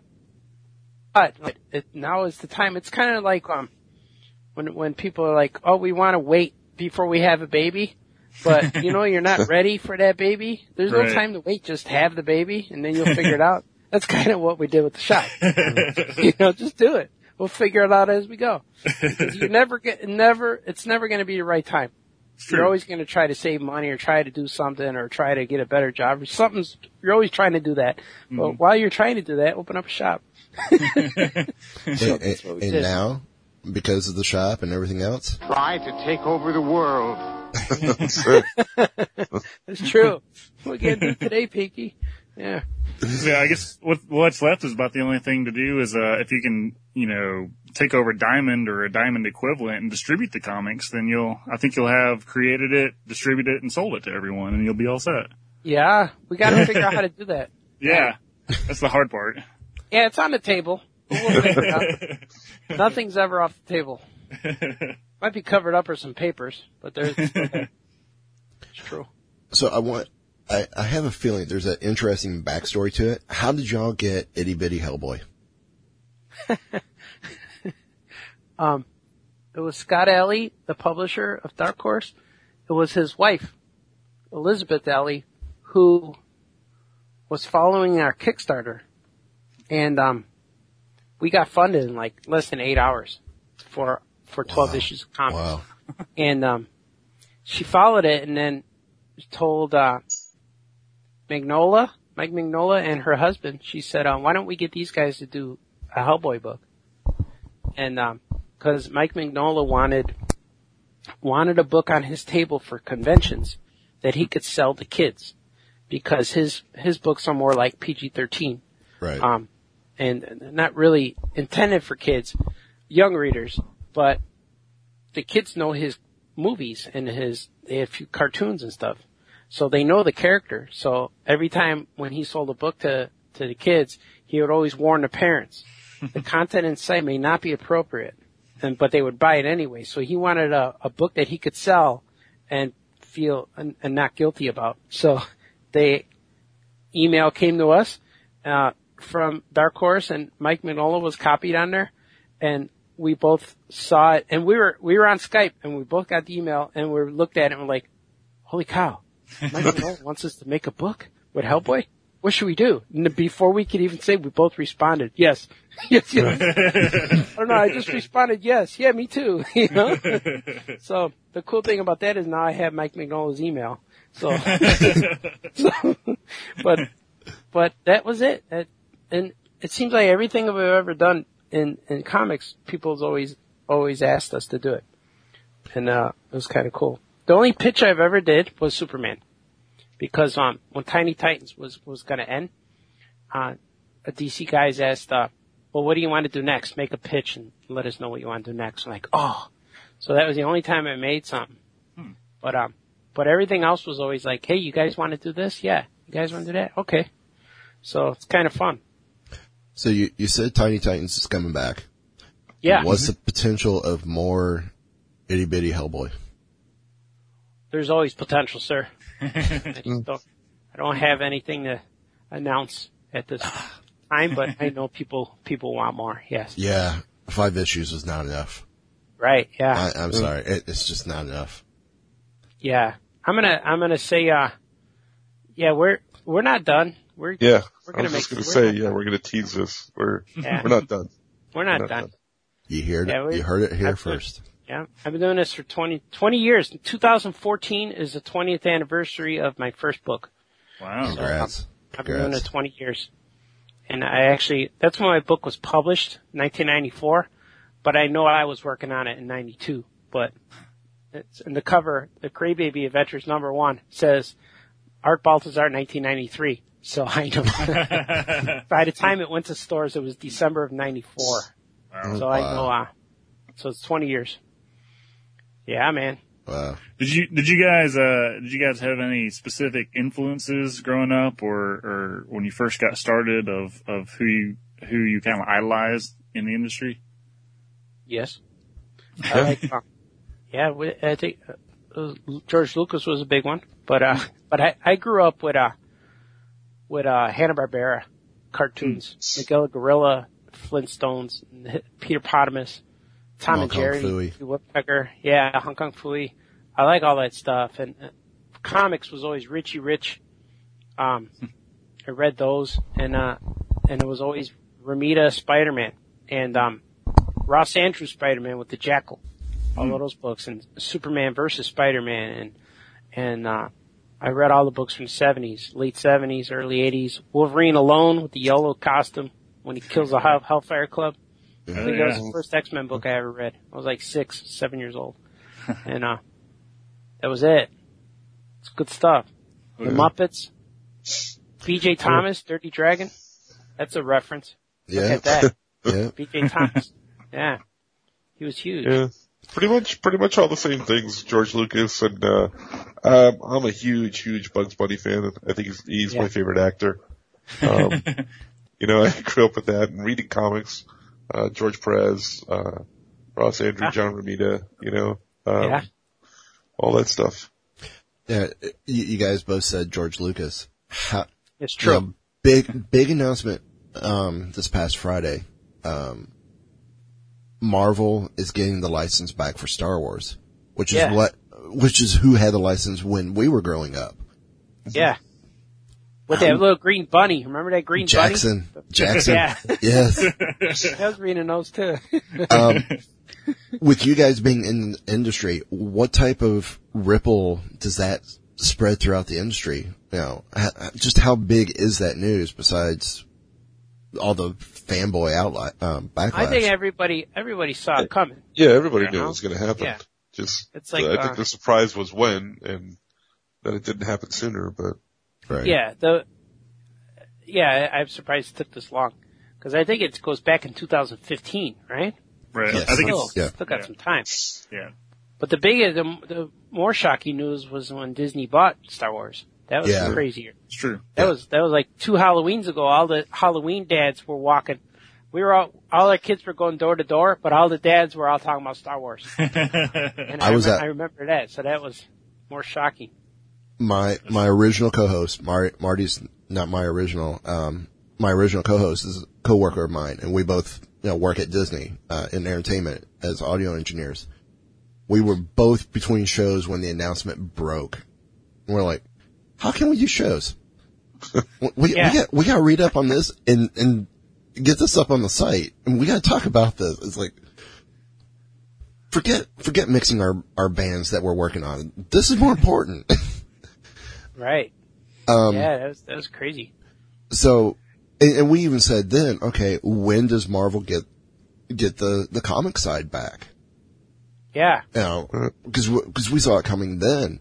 now is the time. It's kind of like, when people are like, oh, we want to wait before we have a baby, but you're not ready for that baby. There's no time to wait. Just have the baby and then you'll figure it out. That's kind of what we did with the shop. Just do it. We'll figure it out as we go. Because it's never going to be the right time. You're always going to try to save money or try to do something or try to get a better job. You're always trying to do that. Mm-hmm. But while you're trying to do that, open up a shop. And now, because of the shop and everything else, try to take over the world. That's true. What can do today, Pinky? Yeah. Yeah, I guess what's left is about the only thing to do is, if you can, take over Diamond or a Diamond equivalent and distribute the comics, then I think you'll have created it, distributed it, and sold it to everyone, and you'll be all set. Yeah. We gotta figure out how to do that. Yeah. That's the hard part. Yeah, it's on the table. But we'll figure it out. Nothing's ever off the table. Might be covered up or some papers, but there's, it's true. So I have a feeling there's an interesting backstory to it. How did y'all get Itty Bitty Hellboy? It was Scott Alley, the publisher of Dark Horse. It was his wife, Elizabeth Alley, who was following our Kickstarter. And, we got funded in like less than 8 hours for 12 issues of comics. Wow. And, she followed it and then told, Mike Mignola and her husband, she said, why don't we get these guys to do a Hellboy book? And, cause Mike Mignola wanted a book on his table for conventions that he could sell to kids, because his books are more like PG-13. Right. And not really intended for kids, young readers, but the kids know his movies and they have a few cartoons and stuff. So they know the character. So every time when he sold a book to the kids, he would always warn the parents. The content inside may not be appropriate, but they would buy it anyway. So he wanted a book that he could sell and feel and not guilty about. So email came to us, from Dark Horse, and Mike Mignola was copied on there. And we both saw it, and we were on Skype, and we both got the email, and we looked at it and we're like, holy cow, Mike Mignola wants us to make a book with Hellboy? What should we do? And before we could even say, we both responded, yes. Yes. I don't know, I just responded, yes. Yeah, me too. You know? So the cool thing about that is now I have Mike Mignola's email. So, but that was it. And it seems like everything I've ever done in comics, people's always asked us to do it. And, it was kind of cool. The only pitch I've ever did was Superman. Because, when Tiny Titans was gonna end, a DC guys asked, well, what do you want to do next? Make a pitch and let us know what you want to do next. I'm like, oh. So that was the only time I made something. But everything else was always like, hey, you guys want to do this? Yeah. You guys want to do that? Okay. So it's kind of fun. So you said Tiny Titans is coming back. Yeah. What's the potential of more itty bitty Hellboy? There's always potential, sir. I don't have anything to announce at this time, but I know people want more. Yes. Yeah. 5 issues is not enough. Right. Yeah. I'm sorry. It's just not enough. Yeah. I'm gonna say, yeah, we're not done. We're I gonna was make. just gonna say, we're gonna tease this. We're not done. We're not done. You heard it. You heard it here first. Yeah, I've been doing this for 20 years. 2014 is the 20th anniversary of my first book. Wow. Congrats. I've been doing it 20 years. And that's when my book was published, 1994, but I know I was working on it in 92. But it's in the cover, the Crybaby Adventures #1 says Art Baltazar 1993. So I know. By the time it went to stores, it was December of 94. Wow. So I know, so it's 20 years. Yeah, man. Wow. Did you guys have any specific influences growing up or when you first got started of who you kind of idolized in the industry? Yes. I think George Lucas was a big one, but I grew up with Hanna-Barbera cartoons, Miguel Gorilla, Flintstones, Peter Potamus, Tom and Jerry, Woodpecker, Hong Kong Phooey. I like all that stuff. And comics was always Richie Rich. I read those, and it was always Romita Spider-Man and Ross Andrews Spider-Man with the Jackal. All of those books, and Superman versus Spider-Man, and I read all the books from the 70s, late 70s, early 80s. Wolverine Alone with the yellow costume when he kills the Hellfire Club. I think that was the first X-Men book I ever read. I was like 6, 7 years old. And, that was it. It's good stuff. The Muppets. B.J. Thomas, Dirty Dragon. That's a reference. Yeah. Look at that. Yeah. B.J. Thomas. Yeah. He was huge. Yeah. Pretty much all the same things, George Lucas, and, I'm a huge Bugs Bunny fan. I think he's my favorite actor. You know, I grew up with that and reading comics. George Perez, Ross Andrew, John Romita, you know, all that stuff. Yeah, you guys both said George Lucas. It's true. You know, big announcement, this past Friday. Marvel is getting the license back for Star Wars, which is who had the license when we were growing up. Yeah. With that little green bunny. Remember that green Jackson. bunny? Jackson. Yeah. Yes. I was reading those too. With you guys being in the industry, what type of ripple does that spread throughout the industry? You know, just how big is that news besides all the fanboy backlash? I think everybody saw it coming. Yeah, everybody knew it was going to happen. Yeah. Just, it's like, I think the surprise was when, and that it didn't happen sooner, but. Right. Yeah, I'm surprised it took this long. Cause I think it goes back in 2015, right? Right. Yes. I think still got some time. Yeah. But the more shocking news was when Disney bought Star Wars. That was crazier. It's true. That was like 2 Halloweens ago. All the Halloween dads were walking. We were all our kids were going door to door, but all the dads were all talking about Star Wars. And I remember that. So that was more shocking. My original co-host, Marty's not my original. My original co-host coworker of mine, and we both, work at Disney, in entertainment as audio engineers. We were both between shows when the announcement broke. And we're like, how can we do shows? We got to read up on this and get this up on the site, and we got to talk about this. It's like, forget mixing our bands that we're working on. This is more important. Right. That was crazy. So, and we even said then, okay, when does Marvel get the comic side back? Yeah. Because we saw it coming then.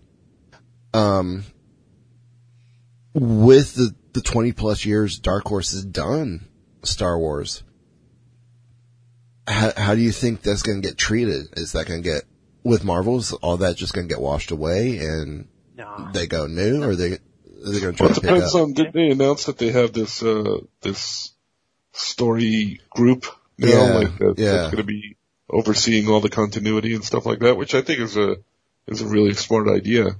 With the 20 plus years Dark Horse has done Star Wars, how do you think that's going to get treated? Is that going to get, with Marvel, is all that just going to get washed away and they go new, or are they going to try to pick up? It depends on, did they announce that they have this story group now, that's going to be overseeing all the continuity and stuff like that, which I think is a really smart idea.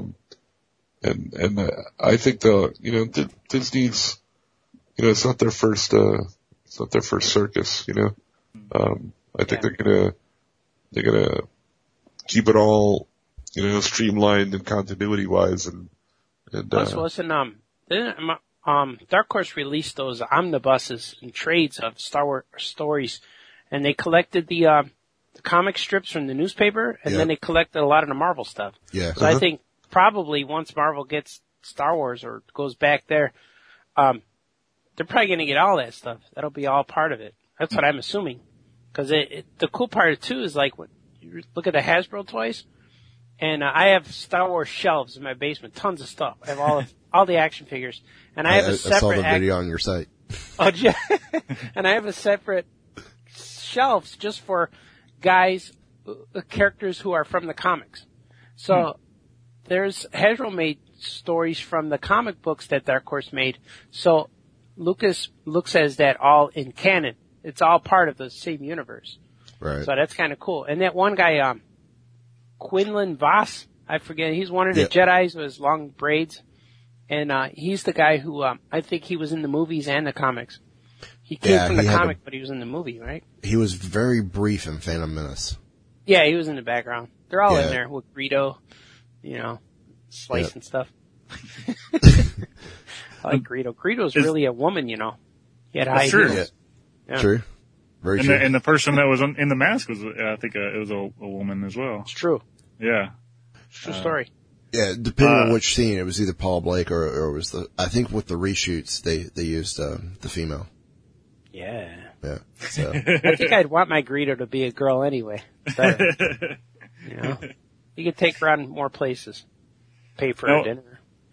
And I think Disney's, it's not their first circus, I think they're gonna keep it all, streamlined and continuity wise and plus, listen, Dark Horse released those omnibuses and trades of Star Wars stories, and they collected the comic strips from the newspaper, and then they collected a lot of the Marvel stuff. Yeah. So I think probably once Marvel gets Star Wars or goes back there, they're probably going to get all that stuff. That'll be all part of it. That's what I'm assuming. Because the cool part too is like when you look at the Hasbro toys, and I have Star Wars shelves in my basement, tons of stuff. I have all the action figures, and I have a separate. I saw the video on your site. Oh, yeah. And I have a separate shelves just for guys, characters who are from the comics. So there's Hasbro made stories from the comic books that Dark Horse made. So Lucas looks at that all in canon. It's all part of the same universe. Right. So that's kind of cool. And that one guy, Quinlan Vos, I forget, he's one of the Jedis with his long braids. And, he's the guy who, I think he was in the movies and the comics. He came from the comic, but he was in the movie, right? He was very brief in Phantom Menace. Yeah, he was in the background. They're all in there with Greedo, slicing stuff. I like Greedo. Greedo's really a woman, He had high heels. Yeah. True. Very true. And the person that was in the mask was, I think, it was a woman as well. It's true. Yeah. True story. Yeah, depending on which scene, it was either Paul Blake or it was I think with the reshoots, they used, the female. Yeah. Yeah. So. I think I'd want my Greedo to be a girl anyway. Better. You could take her on more places. Pay for her dinner.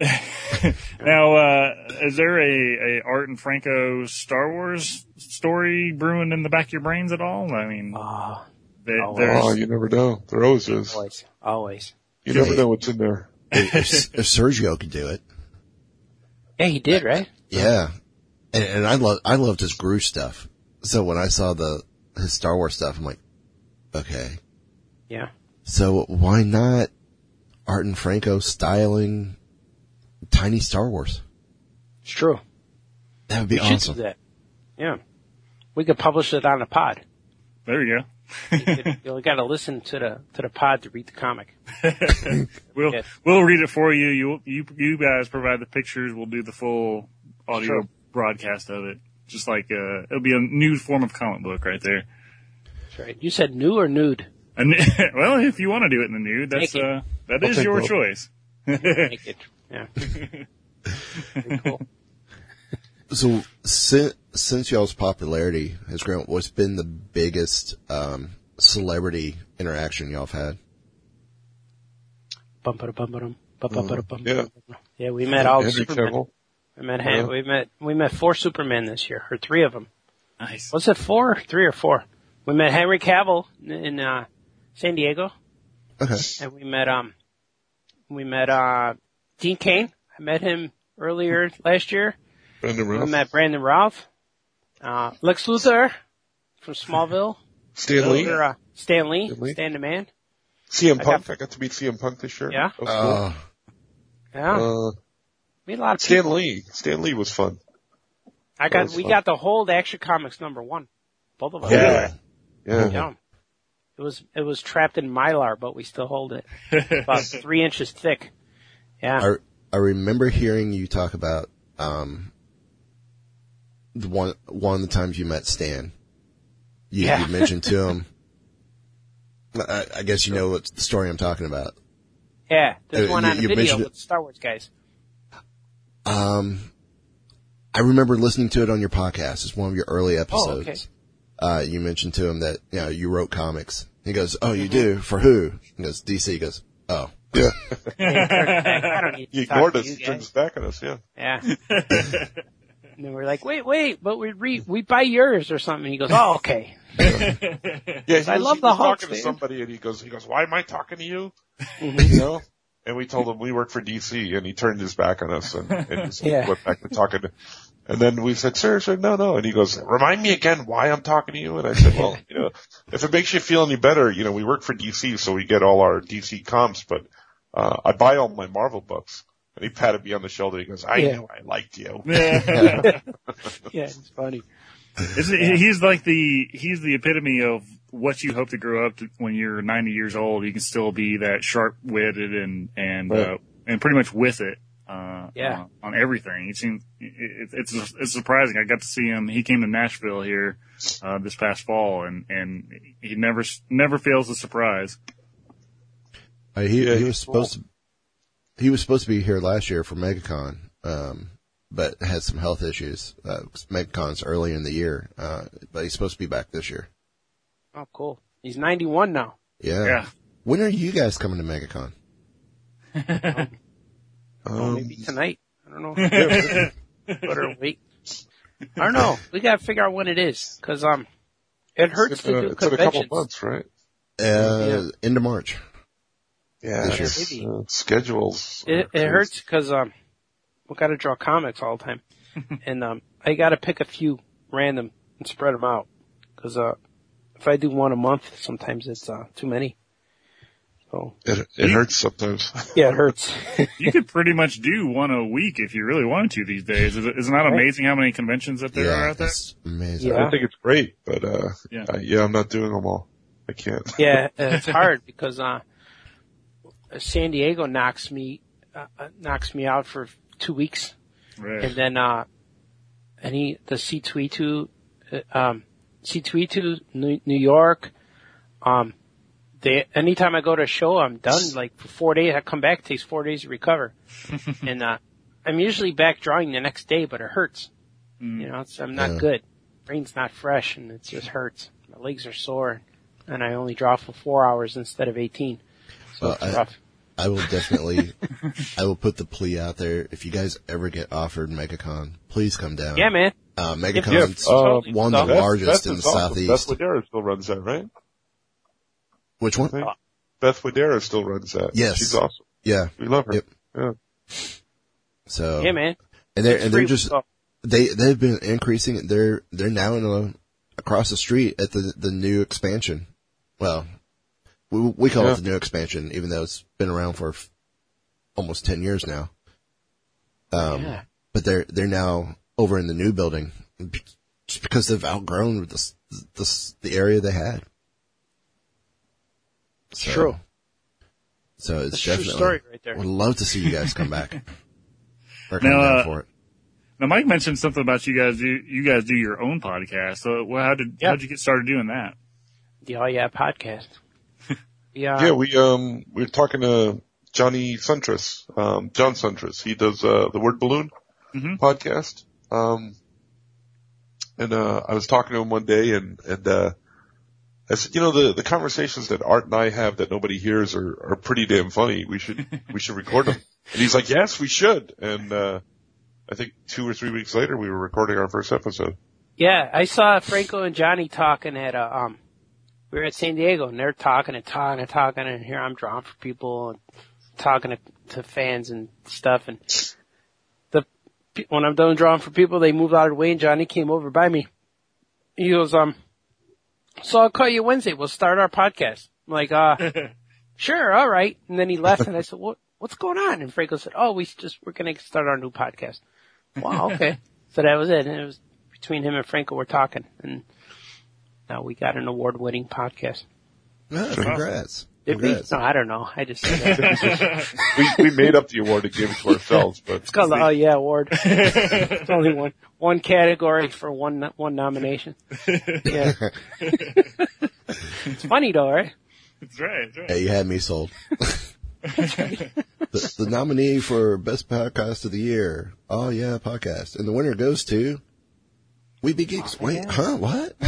Now, is there a Art and Franco Star Wars story brewing in the back of your brains at all? I mean, you never know. There always is. Always. You never know what's in there. If Sergio could do it. Yeah, he did, right? Yeah. And I loved his Gru stuff. So when I saw his Star Wars stuff, I'm like, okay. Yeah. So why not Art and Franco styling tiny Star Wars? It's true. That would be awesome. Should do that. Yeah. We could publish it on a pod. There you go. You got to listen to the pod to read the comic. We'll read it for you. You guys provide the pictures. We'll do the full audio broadcast of it. Just like it'll be a nude form of comic book right there. That's right. You said new or nude? Well, if you want to do it in the nude, that is your choice. Naked. Yeah. Very cool. So since y'all's popularity has grown, what's been the biggest celebrity interaction y'all have had? Yeah, we met all the Supermen. We met 4 Supermen this year, or 3 of them. Nice. Was it 4? 3 or 4? We met Henry Cavill in San Diego. Okay. And we met Dean Cain. I met him earlier last year. Brandon Routh. We met Brandon Routh. Lex Luthor from Smallville. Stan Lee. Stan the Man. CM Punk. I got to meet CM Punk this year. Yeah. Cool. Yeah. Meet a lot of people. Stan Lee was fun. We got the whole Action Comics #1. Both of us. Yeah. It was trapped in Mylar, but we still hold it. About 3 inches thick. Yeah. I remember hearing you talk about, one of the times you met Stan. You mentioned to him, I guess you know what the story I'm talking about. Yeah, there's one on the video with the Star Wars guys. I remember listening to it on your podcast. It's one of your early episodes. Oh, okay. You mentioned to him that, you wrote comics. He goes, "Oh, you do? For who?" He goes, "DC." He goes, "Oh." Yeah. I don't need to He talk ignored to us. you He guys. turned his back on us, yeah. Yeah. And then we're like, wait, but we buy yours or something. And he goes, "Oh, okay." Yeah, I love the Hulk. Talking to somebody, and he goes, "Why am I talking to you?" Mm-hmm. You know? And we told him we work for DC, and he turned his back on us and just went back to talking to. And then we said, "Sir, no." And he goes, "Remind me again why I'm talking to you." And I said, "Well, if it makes you feel any better, we work for DC, so we get all our DC comps, but I buy all my Marvel books." And he patted me on the shoulder. He goes, "I knew I liked you." Yeah, it's funny. He's the epitome of what you hope to grow up to when you're 90 years old. You can still be that sharp-witted and pretty much with it. On everything. It's surprising. I got to see him. He came to Nashville here, this past fall and he never fails to surprise. He was supposed to be here last year for MegaCon, but had some health issues. MegaCon's early in the year, but he's supposed to be back this year. Oh, cool. He's 91 now. Yeah. When are you guys coming to MegaCon? Maybe tonight. I don't know. Better wait. I don't know. We gotta figure out when it is, cause it hurts to do conventions. It's in a couple months, right? End of March. Yeah, schedules. It hurts because we gotta draw comics all the time, and I gotta pick a few random and spread them out, cause if I do one a month, sometimes it's too many. So it hurts sometimes. Yeah, it hurts. You could pretty much do one a week if you really wanted to these days. Isn't that amazing how many conventions that there are out there? It's amazing. I think it's great, but I'm not doing them all. I can't. Yeah, it's hard because San Diego knocks me out for 2 weeks, right. And then the C2E2 New York. Anytime I go to a show, I'm done. Like for 4 days, I come back. It takes 4 days to recover, and I'm usually back drawing the next day, but it hurts. I'm not good. Brain's not fresh, and it just hurts. My legs are sore, and I only draw for 4 hours instead of 18. So it's rough. I will definitely, I will put the plea out there. If you guys ever get offered MegaCon, please come down. Yeah, man. MegaCon's one of the largest in the Southeast. Beth Wadera still runs that, right? Which one? Beth Wadera still runs that. Yes. She's awesome. Yeah. We love her. Yep. Yeah. So. Yeah, man. And they're just, they've been increasing. They're now across the street at the new expansion. Well, we call it the new expansion, even though it's been around for almost 10 years now. But they're now over in the new building just because they've outgrown the area they had. So, true. So it's That's definitely, a true story right there. Would love to see you guys come back. Or come Now, down for it. Now, Mike mentioned something about you guys do your own podcast. So, how'd you get started doing that? The All Yeah podcast. Yeah, we were talking to Johnny Suntress, John Suntress. He does the Word Balloon podcast. And I was talking to him one day, and I said, the conversations that Art and I have that nobody hears are pretty damn funny. We should record them. And he's like, yes, we should. And I think 2 or 3 weeks later, we were recording our first episode. Yeah, I saw Franco and Johnny talking at we were at San Diego, and they're talking, and here I'm drawing for people and talking to fans and stuff. And when I'm done drawing for people, they moved out of the way, and Johnny came over by me. He goes, so I'll call you Wednesday. We'll start our podcast. I'm like, sure, all right. And then he left, and I said, what's going on? And Franco said, we're going to start our new podcast. Wow, okay. So that was it. And between him and Franco were talking, and now we got an award-winning podcast. Oh, congrats. Did we? No, I don't know. I just said that. we made up the award and gave it to ourselves, but it's called the Oh Yeah Award. It's only one category for one nomination. Yeah. It's funny though, right? That's right. Yeah, you had me sold. The nominee for Best Podcast of the Year. Oh yeah, podcast. And the winner goes to We Be Geeks. Wait, huh? What?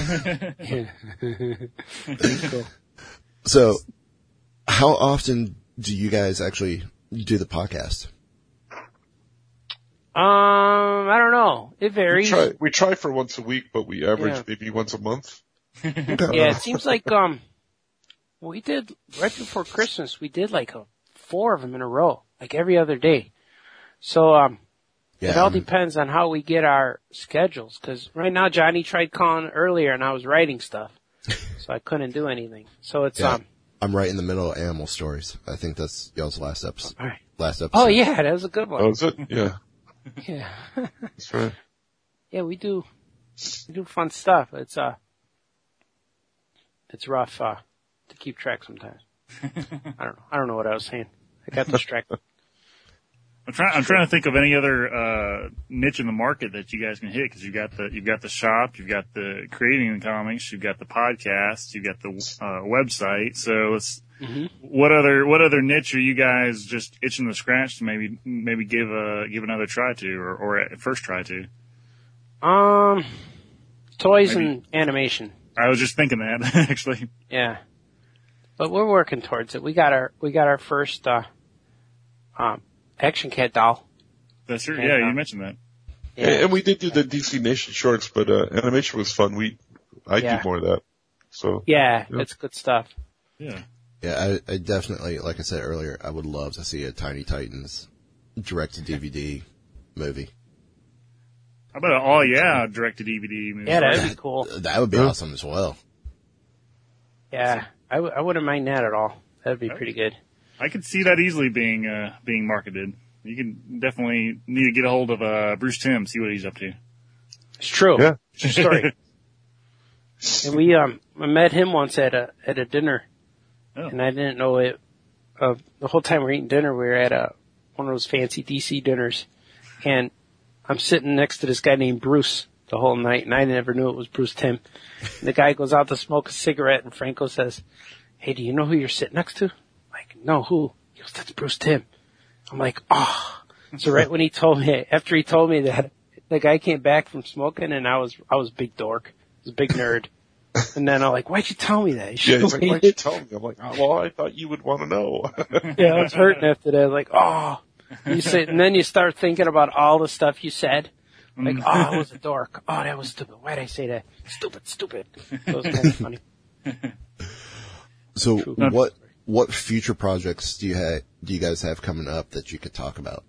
Cool. So, how often do you guys actually do the podcast? I don't know. It varies. We try for once a week, but we average maybe once a month. Yeah, it seems like, we did, right before Christmas, we did like 4 of them in a row, like every other day. So, it all depends on how we get our schedules, cause right now Johnny tried calling earlier and I was writing stuff, so I couldn't do anything. So it's, I'm right in the middle of Animal Stories. I think that's y'all's last episode. All right. Last episode. Oh yeah, that was a good one. Oh, is it? Yeah. Yeah. That's right. Yeah, we do fun stuff. It's rough, to keep track sometimes. I don't know what I was saying. I got distracted. I'm trying to think of any other niche in the market that you guys can hit, because you've got the shop, you've got the creating the comics, you've got the podcast, you've got the website. So it's what other niche are you guys just itching to scratch to maybe give another try to, or at first try to? Toys and animation. I was just thinking that actually. Yeah, but we're working towards it. We got our first Action Cat doll. That's true. Yeah, you mentioned that. Yeah. And we did do the DC Nation shorts, but animation was fun. I do more of that. So yeah, it's good stuff. Yeah. Yeah, I definitely, like I said earlier, I would love to see a Tiny Titans direct-to-DVD movie. How about direct-to-DVD movie? Yeah, that'd be cool. That would be awesome as well. Yeah, I wouldn't mind that at all. That'd be pretty good. I could see that easily being marketed. You can definitely need to get a hold of Bruce Timm, see what he's up to. It's true. Yeah. It's a story. And we I met him once at a dinner. Oh. And I didn't know it. The whole time we're eating dinner, we were at one of those fancy DC dinners, and I'm sitting next to this guy named Bruce the whole night, and I never knew it was Bruce Timm. And the guy goes out to smoke a cigarette, and Franco says, "Hey, do you know who you're sitting next to?" I'm like, "No, who?" He goes, "That's Bruce Timm." I'm like, "Oh." So right when after he told me that, the guy came back from smoking, and I was a big dork. I was a big nerd. And then I'm like, "Why'd you tell me that?" Yeah, he's like, "Why'd you tell me?" I'm like, "Oh, well, I thought you would want to know." Yeah, I was hurting after that. Like, oh. And then you start thinking about all the stuff you said. Like, oh, I was a dork. Oh, that was stupid. Why'd I say that? Stupid. That was kind of funny. So what future projects do you guys have coming up that you could talk about?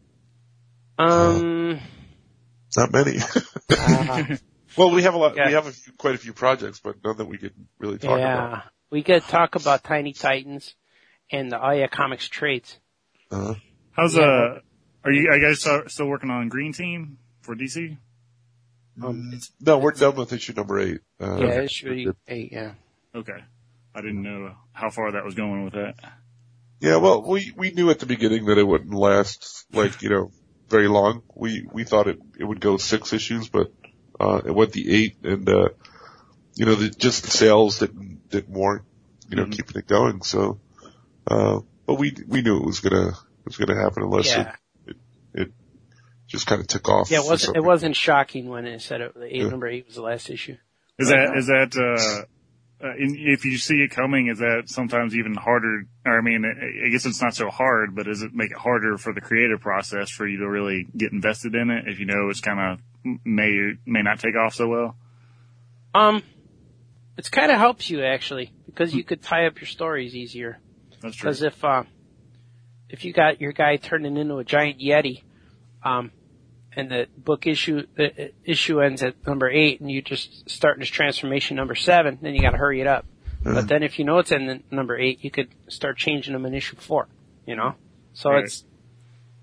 Not many. Well, we have a lot. Yeah. We have quite a few projects, but none that we could really talk about. Yeah, we could talk about Tiny Titans and the Aya Comics trades. How's are you guys still working on Green Team for DC? No, we're done with issue number 8. Issue 8. Yeah. Okay, I didn't know how far that was going with that. Yeah, well, we knew at the beginning that it wouldn't last very long. We thought it would go 6 issues, but it went the 8, and just the sales didn't warrant keeping it going. So, but we knew it was gonna happen unless it just kind of took off. Yeah, it wasn't shocking when it said number 8 was the last issue. Is that if you see it coming, is that sometimes even harder? Or, I mean, I guess it's not so hard, but does it make it harder for the creative process for you to really get invested in it if you know it's kind of may not take off so well? It's kind of helps you actually, because you could tie up your stories easier. That's true. Because if you got your guy turning into a giant yeti, and the book issue ends at number 8, and you just start his transformation number 7, then you got to hurry it up. But then if you know it's in number 8, you could start changing them in issue 4. So right.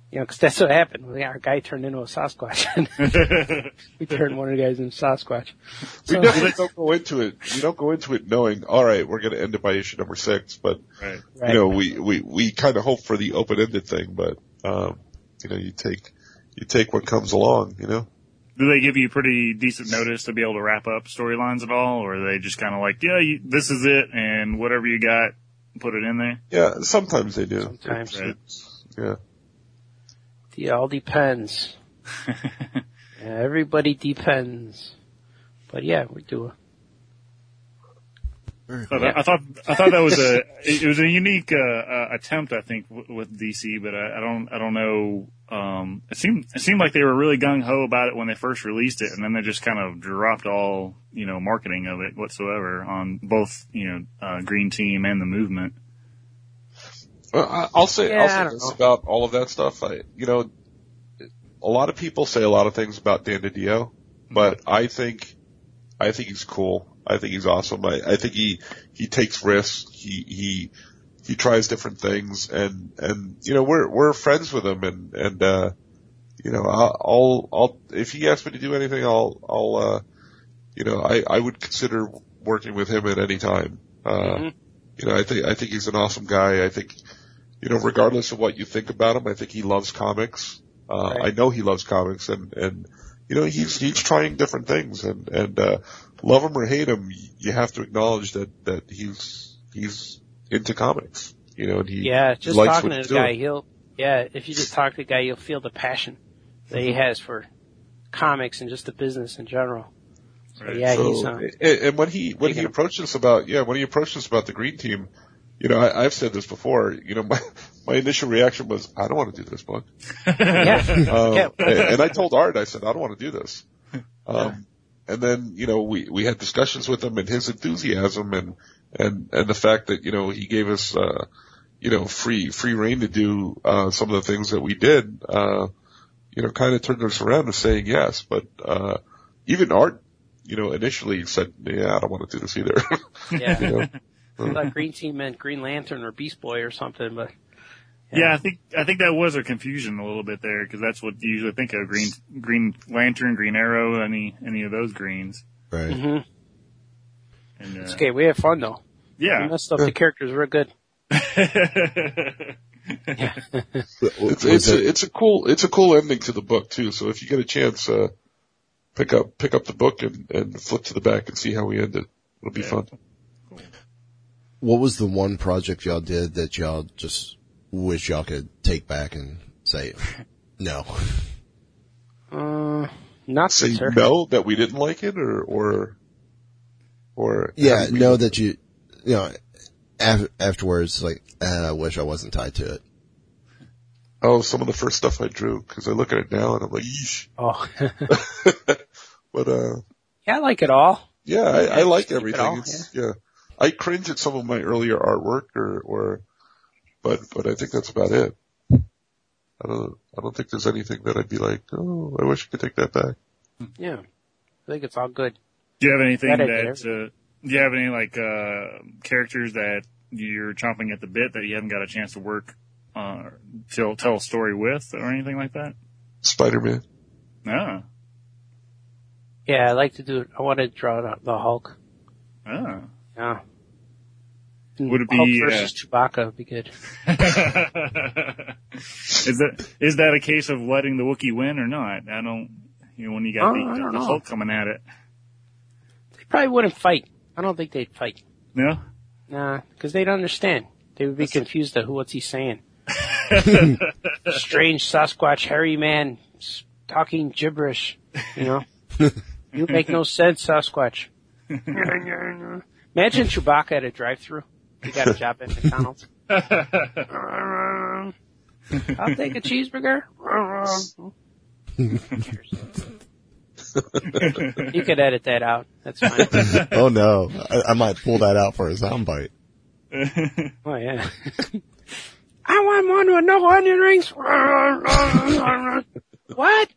You know, 'cause that's what happened. Our guy turned into a Sasquatch. We turned one of the guys into Sasquatch. We definitely don't go into it. We don't go into it knowing, all right, we're going to end it by issue number 6. But you know, we kind of hope for the open-ended thing. But you know, you take what comes along. You know. Do they give you pretty decent notice to be able to wrap up storylines at all, or are they just kind of like, yeah, this is it, and whatever you got, put it in there? Yeah, sometimes they do. Sometimes. Yeah. It all depends. Everybody depends. But yeah, we do. I thought that was it was a unique attempt, I think, with DC, but I don't know. It seemed like they were really gung ho about it when they first released it, and then they just kind of dropped all marketing of it whatsoever on both Green Team and the Movement. I'll say this about all of that stuff. A lot of people say a lot of things about Dan DiDio, but I think he's cool. I think he's awesome. I think he takes risks. He tries different things, and we're friends with him, and I'll if he asks me to do anything, I would consider working with him at any time. I think he's an awesome guy. I think, regardless of what you think about him, I think he loves comics. I know he loves comics, and he's trying different things, and love him or hate him, you have to acknowledge that he's into comics, and he just likes talking what to the guy, if you just talk to the guy, you'll feel the passion that he has for comics and just the business in general. So, he's and when he approached us about the Green Team, I've said this before, my initial reaction was, I don't want to do this book. And I told Art, I said, I don't want to do this. And then, we had discussions with him, and his enthusiasm and the fact that, he gave us, free reign to do, some of the things that we did, kind of turned us around to saying yes. But, even Art, initially said, yeah, I don't want to do this either. Yeah. I thought Green Team meant Green Lantern or Beast Boy or something, but. Yeah, I think that was a confusion a little bit there, because that's what you usually think of: Green Lantern, Green Arrow, any of those greens. Right. Mm-hmm. And, it's okay. We have fun though. Yeah. We messed up the characters real good. It's a cool ending to the book too. So if you get a chance, pick up the book and flip to the back and see how we end it. It'll be fun. Cool. What was the one project y'all did that y'all just wish y'all could take back and say no? Not say sir. No, that we didn't like it, or no, that you afterwards, like, I wish I wasn't tied to it. Oh, some of the first stuff I drew, because I look at it now and I'm like, yeesh. Oh. But yeah, I like it all. Yeah, I like everything. I cringe at some of my earlier artwork, but I think that's about it. I don't think there's anything that I'd be like, oh, I wish I could take that back. Yeah, I think it's all good. Do you have anything do you have any characters that you're chomping at the bit that you haven't got a chance to work, tell a story with, or anything like that? Spider-Man. Ah. Yeah, I like to do it. I want to draw the Hulk. Ah. Yeah. Would it be Hulk versus Chewbacca would be good. Is that a case of letting the Wookiee win or not? I don't. When you got the Hulk coming at it, they probably wouldn't fight. I don't think they'd fight. No. Nah, because they'd understand. They would be confused at what's he saying. Strange Sasquatch, hairy man, talking gibberish. You make no sense, Sasquatch. Imagine Chewbacca at a drive-thru. He got a job at McDonald's. I'll take a cheeseburger. You could edit that out. That's fine. Oh no. I might pull that out for a soundbite. Oh yeah. I want one with no onion rings. What?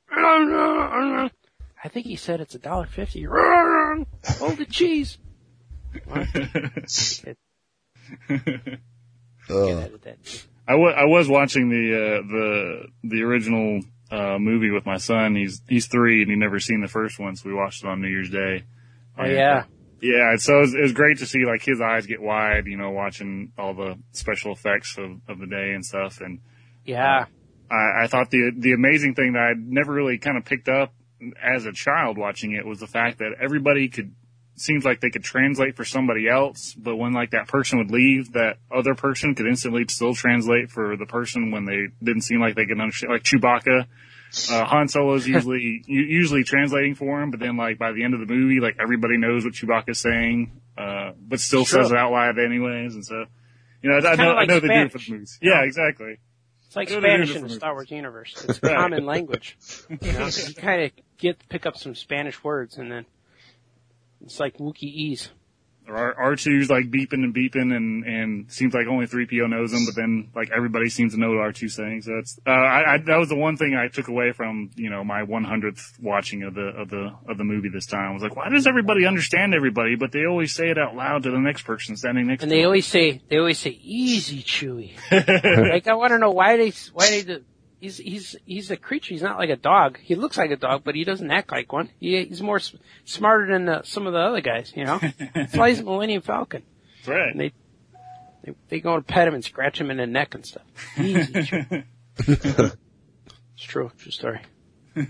I think he said it's $1.50. Hold the cheese. I I was watching the original movie with my son. He's 3 and he'd never seen the first one, so we watched it on New Year's Day. Oh, yeah. Yeah, so it was great to see like his eyes get wide, watching all the special effects of the day and stuff. And yeah, I thought the amazing thing that I'd never really kind of picked up as a child watching it was the fact that everybody seems like they could translate for somebody else, but when like that person would leave, that other person could instantly still translate for the person when they didn't seem like they could understand. Like Chewbacca, Han Solo's usually translating for him, but then like by the end of the movie, like everybody knows what Chewbacca's saying, but still says it out loud anyways. And so, I know they do it for the movies. Yeah, exactly. It's like Spanish in the Star Wars universe. It's a common language. You kind of pick up some Spanish words, and then it's like Wookieese. R2's like beeping and seems like only 3PO knows him, but then like everybody seems to know what R2's saying. So it's, that was the one thing I took away from, my 100th watching of the movie this time. I was like, why does everybody understand everybody, but they always say it out loud to the next person standing next to them? And they always say, easy, Chewie. Like, I want to know why they do. He's a creature. He's not like a dog. He looks like a dog, but he doesn't act like one. He's more smarter than some of the other guys, That's why he's a Millennium Falcon. That's right. And they go and pet him and scratch him in the neck and stuff. Easy. It's true. True story. Who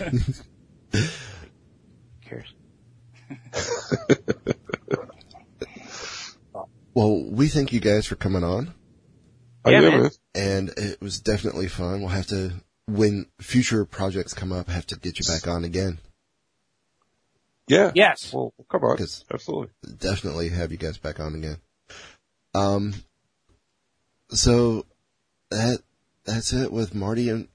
cares? Well, we thank you guys for coming on. Yeah, man. And it was definitely fun. We'll have to, when future projects come up, have to get you back on again. Yeah. Yes. Well, come on. Absolutely. Definitely have you guys back on again. So that's it with Marty and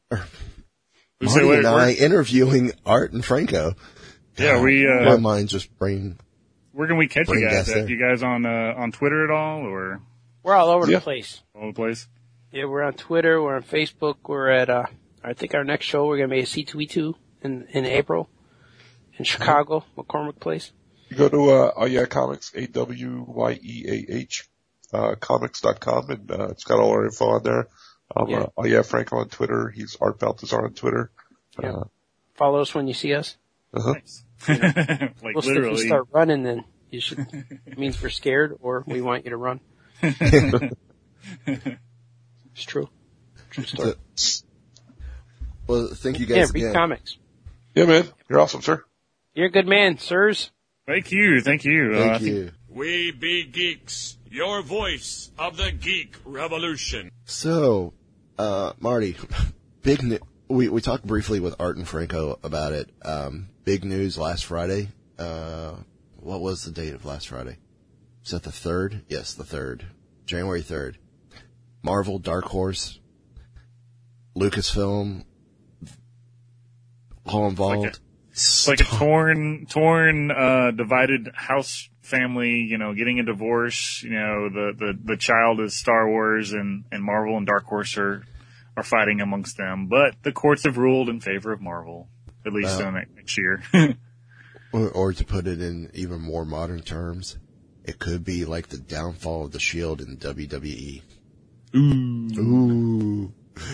I interviewing Art and Franco. Yeah, my mind's just brain. Where can we catch you guys? Are you guys on Twitter at all, or? We're all over the place. All over the place? Yeah, we're on Twitter, we're on Facebook, we're at, I think our next show, we're gonna be at C2E2 in April, in Chicago, McCormick Place. You go to, Comics, AWYEAH, comics.com, and, it's got all our info on there. Franco on Twitter, he's Art Baltazar on Twitter. Yeah. Follow us when you see us. Nice. Like literally. If you start running, then you should, it means we're scared, or we want you to run. It's true. True story. Well, thank you guys again. Read comics. Yeah, man. You're awesome, sir. You're a good man, sirs. Thank you. Thank you. Thank you. We be geeks. Your voice of the geek revolution. So, Marty, we talked briefly with Art and Franco about it. Big news last Friday. What was the date of last Friday? Is that the 3rd? Yes, the 3rd. January 3rd. Marvel, Dark Horse, Lucasfilm, all involved. Like a torn, divided house family, getting a divorce. The child is Star Wars, and Marvel and Dark Horse are fighting amongst them. But the courts have ruled in favor of Marvel, at least next year. or to put it in even more modern terms, it could be like the downfall of the Shield in WWE. Ooh.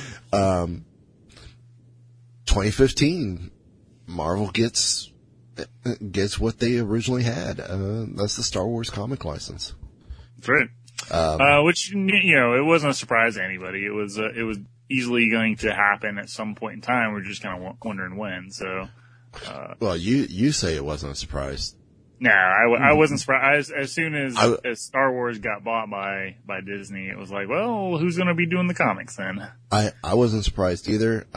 2015, Marvel gets what they originally had. That's the Star Wars comic license. That's right. Which, it wasn't a surprise to anybody. It was easily going to happen at some point in time. We're just kind of wondering when, so. Well, you say it wasn't a surprise. No, I wasn't surprised. As soon as Star Wars got bought by Disney, it was like, well, who's going to be doing the comics then? I wasn't surprised either.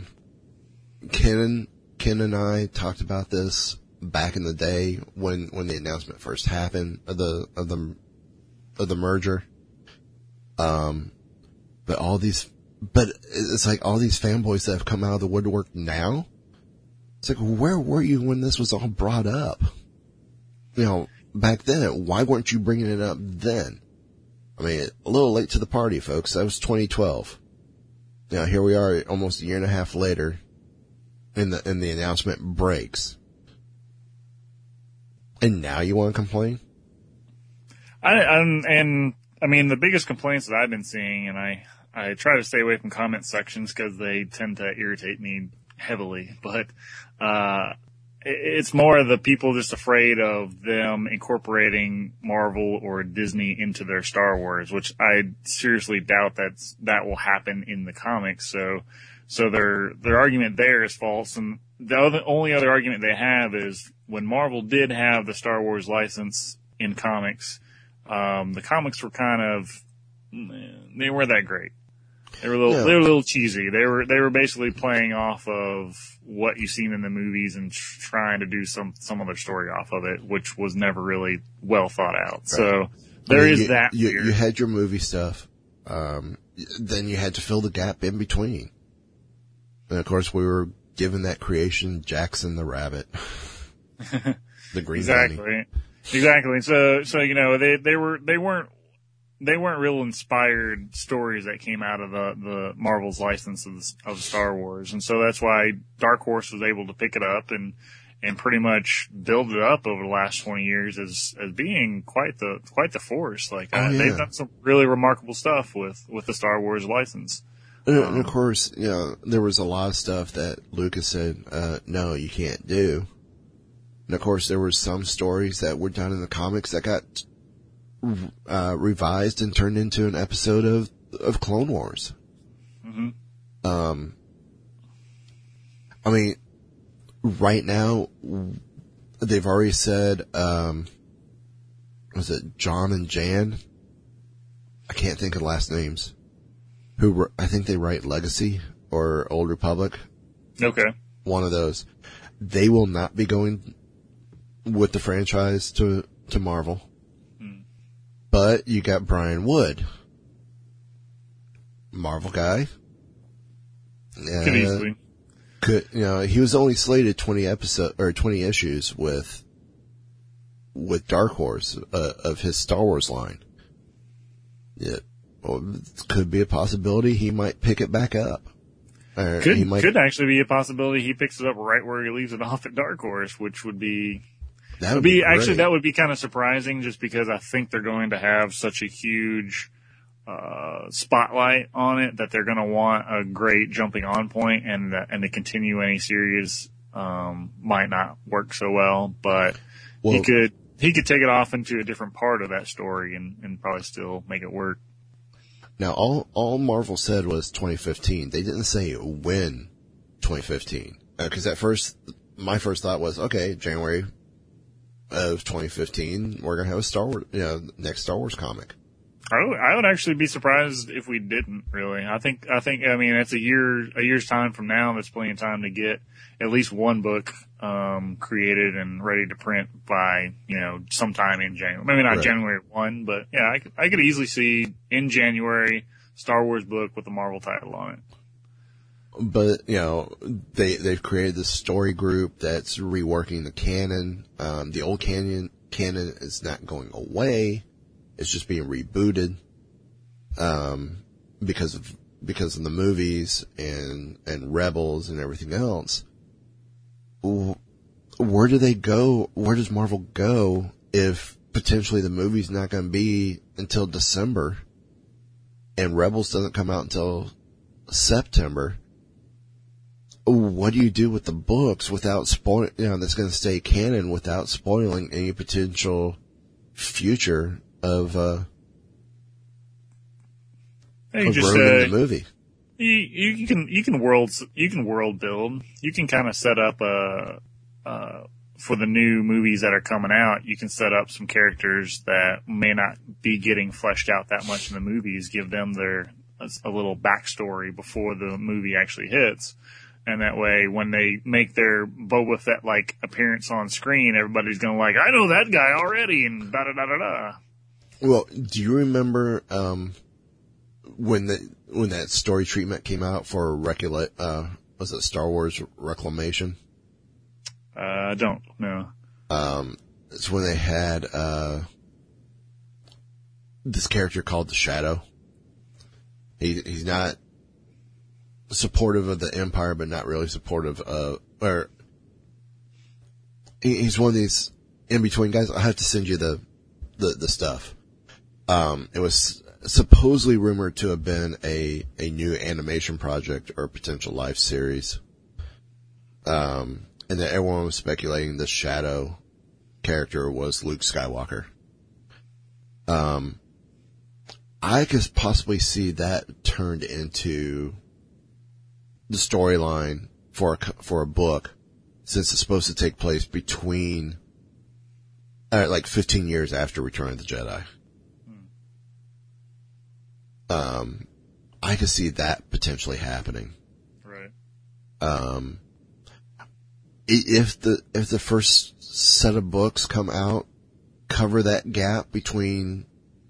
Ken and I talked about this back in the day when the announcement first happened of the merger. But it's like all these fanboys that have come out of the woodwork now. It's like, where were you when this was all brought up? Back then, why weren't you bringing it up then? I mean, a little late to the party, folks. That was 2012. Now here we are almost a year and a half later, and the announcement breaks. And now you want to complain? And I mean, the biggest complaints that I've been seeing, and I try to stay away from comment sections because they tend to irritate me heavily, but it's more of the people just afraid of them incorporating Marvel or Disney into their Star Wars, which I seriously doubt that will happen in the comics. So their argument there is false, and the only other argument they have is when Marvel did have the Star Wars license in comics, the comics were they weren't that great. They were a little cheesy. They were basically playing off of what you've seen in the movies and trying to do some other story off of it, which was never really well thought out. Right. So there is that. You had your movie stuff. Then you had to fill the gap in between. And of course we were given that creation, Jackson the Rabbit. The Green Bunny. Exactly. So they weren't real inspired stories that came out of the Marvel's license of Star Wars. And so that's why Dark Horse was able to pick it up and pretty much build it up over the last 20 years as being quite the force. They've done some really remarkable stuff with the Star Wars license. And of course, there was a lot of stuff that Lucas said, no, you can't do. And of course, there were some stories that were done in the comics that got revised and turned into an episode of Clone Wars. Mm-hmm. I mean, right now, they've already said, was it John and Jan? I can't think of the last names. I think they write Legacy or Old Republic. Okay. One of those. They will not be going with the franchise to Marvel. But you got Brian Wood, Marvel guy. Could easily. He was only slated 20 issues with Dark Horse of his Star Wars line. It could be a possibility he might pick it back up. Could actually be a possibility he picks it up right where he leaves it off at Dark Horse, which would be. That would be kind of surprising just because I think they're going to have such a huge spotlight on it that they're going to want a great jumping on point, and to continue any series might not work so well. But he could take it off into a different part of that story and probably still make it work. Now, all Marvel said was 2015. They didn't say when 2015. Because at first, my first thought was, okay, January of 2015, we're going to have a Star Wars, next Star Wars comic. I would actually be surprised if we didn't, really. I mean, it's a year's time from now. That's plenty of time to get at least one book, created and ready to print by, sometime in January. Maybe not January 1, but yeah, I could easily see in January Star Wars book with the Marvel title on it. But, they've created this story group that's reworking the canon. The old canon is not going away. It's just being rebooted, because of the movies and Rebels and everything else. Where do they go? Where does Marvel go if potentially the movie's not going to be until December and Rebels doesn't come out until September? What do you do with the books without spoiling, that's going to stay canon without spoiling any potential future of Rogue in the movie? You can world build. You can kind of set up for the new movies that are coming out. You can set up some characters that may not be getting fleshed out that much in the movies. Give them a little backstory before the movie actually hits. And that way, when they make their Boba Fett-like appearance on screen, everybody's going I know that guy already, and da-da-da-da-da. Well, do you remember when that story treatment came out for was it Star Wars Reclamation? I don't know. It's when they had this character called the Shadow. He's not supportive of the Empire, but not really supportive of, or he's one of these in between guys. I have to send you the stuff. It was supposedly rumored to have been a new animation project or potential live series. And that everyone was speculating the Shadow character was Luke Skywalker. I could possibly see that turned into the storyline for a book, since it's supposed to take place between, like 15 years after Return of the Jedi. I could see that potentially happening. Right. If the first set of books come out, cover that gap between,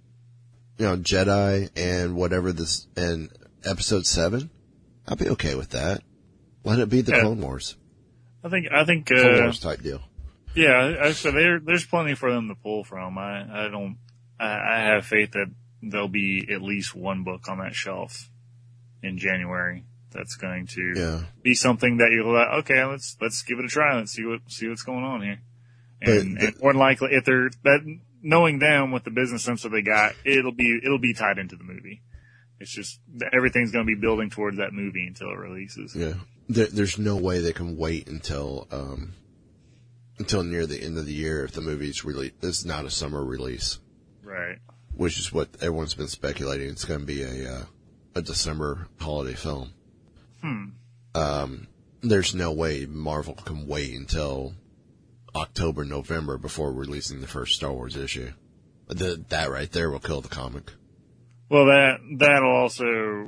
Jedi and whatever this, and episode 7, I'd be okay with that. Let it be the Clone Wars. I think Clone Wars type deal. Yeah, so there's plenty for them to pull from. I have faith that there'll be at least one book on that shelf in January that's going to be something that you'll like, okay, let's give it a try. Let's see what's going on here. And more than likely, if they're knowing them with the business sense that they got, it'll be tied into the movie. It's just everything's going to be building towards that movie until it releases. Yeah, there's no way they can wait until near the end of the year if the movie's it's not a summer release, right? Which is what everyone's been speculating. It's going to be a December holiday film. There's no way Marvel can wait until October, November before releasing the first Star Wars issue. That right there will kill the comic. Well, that'll also.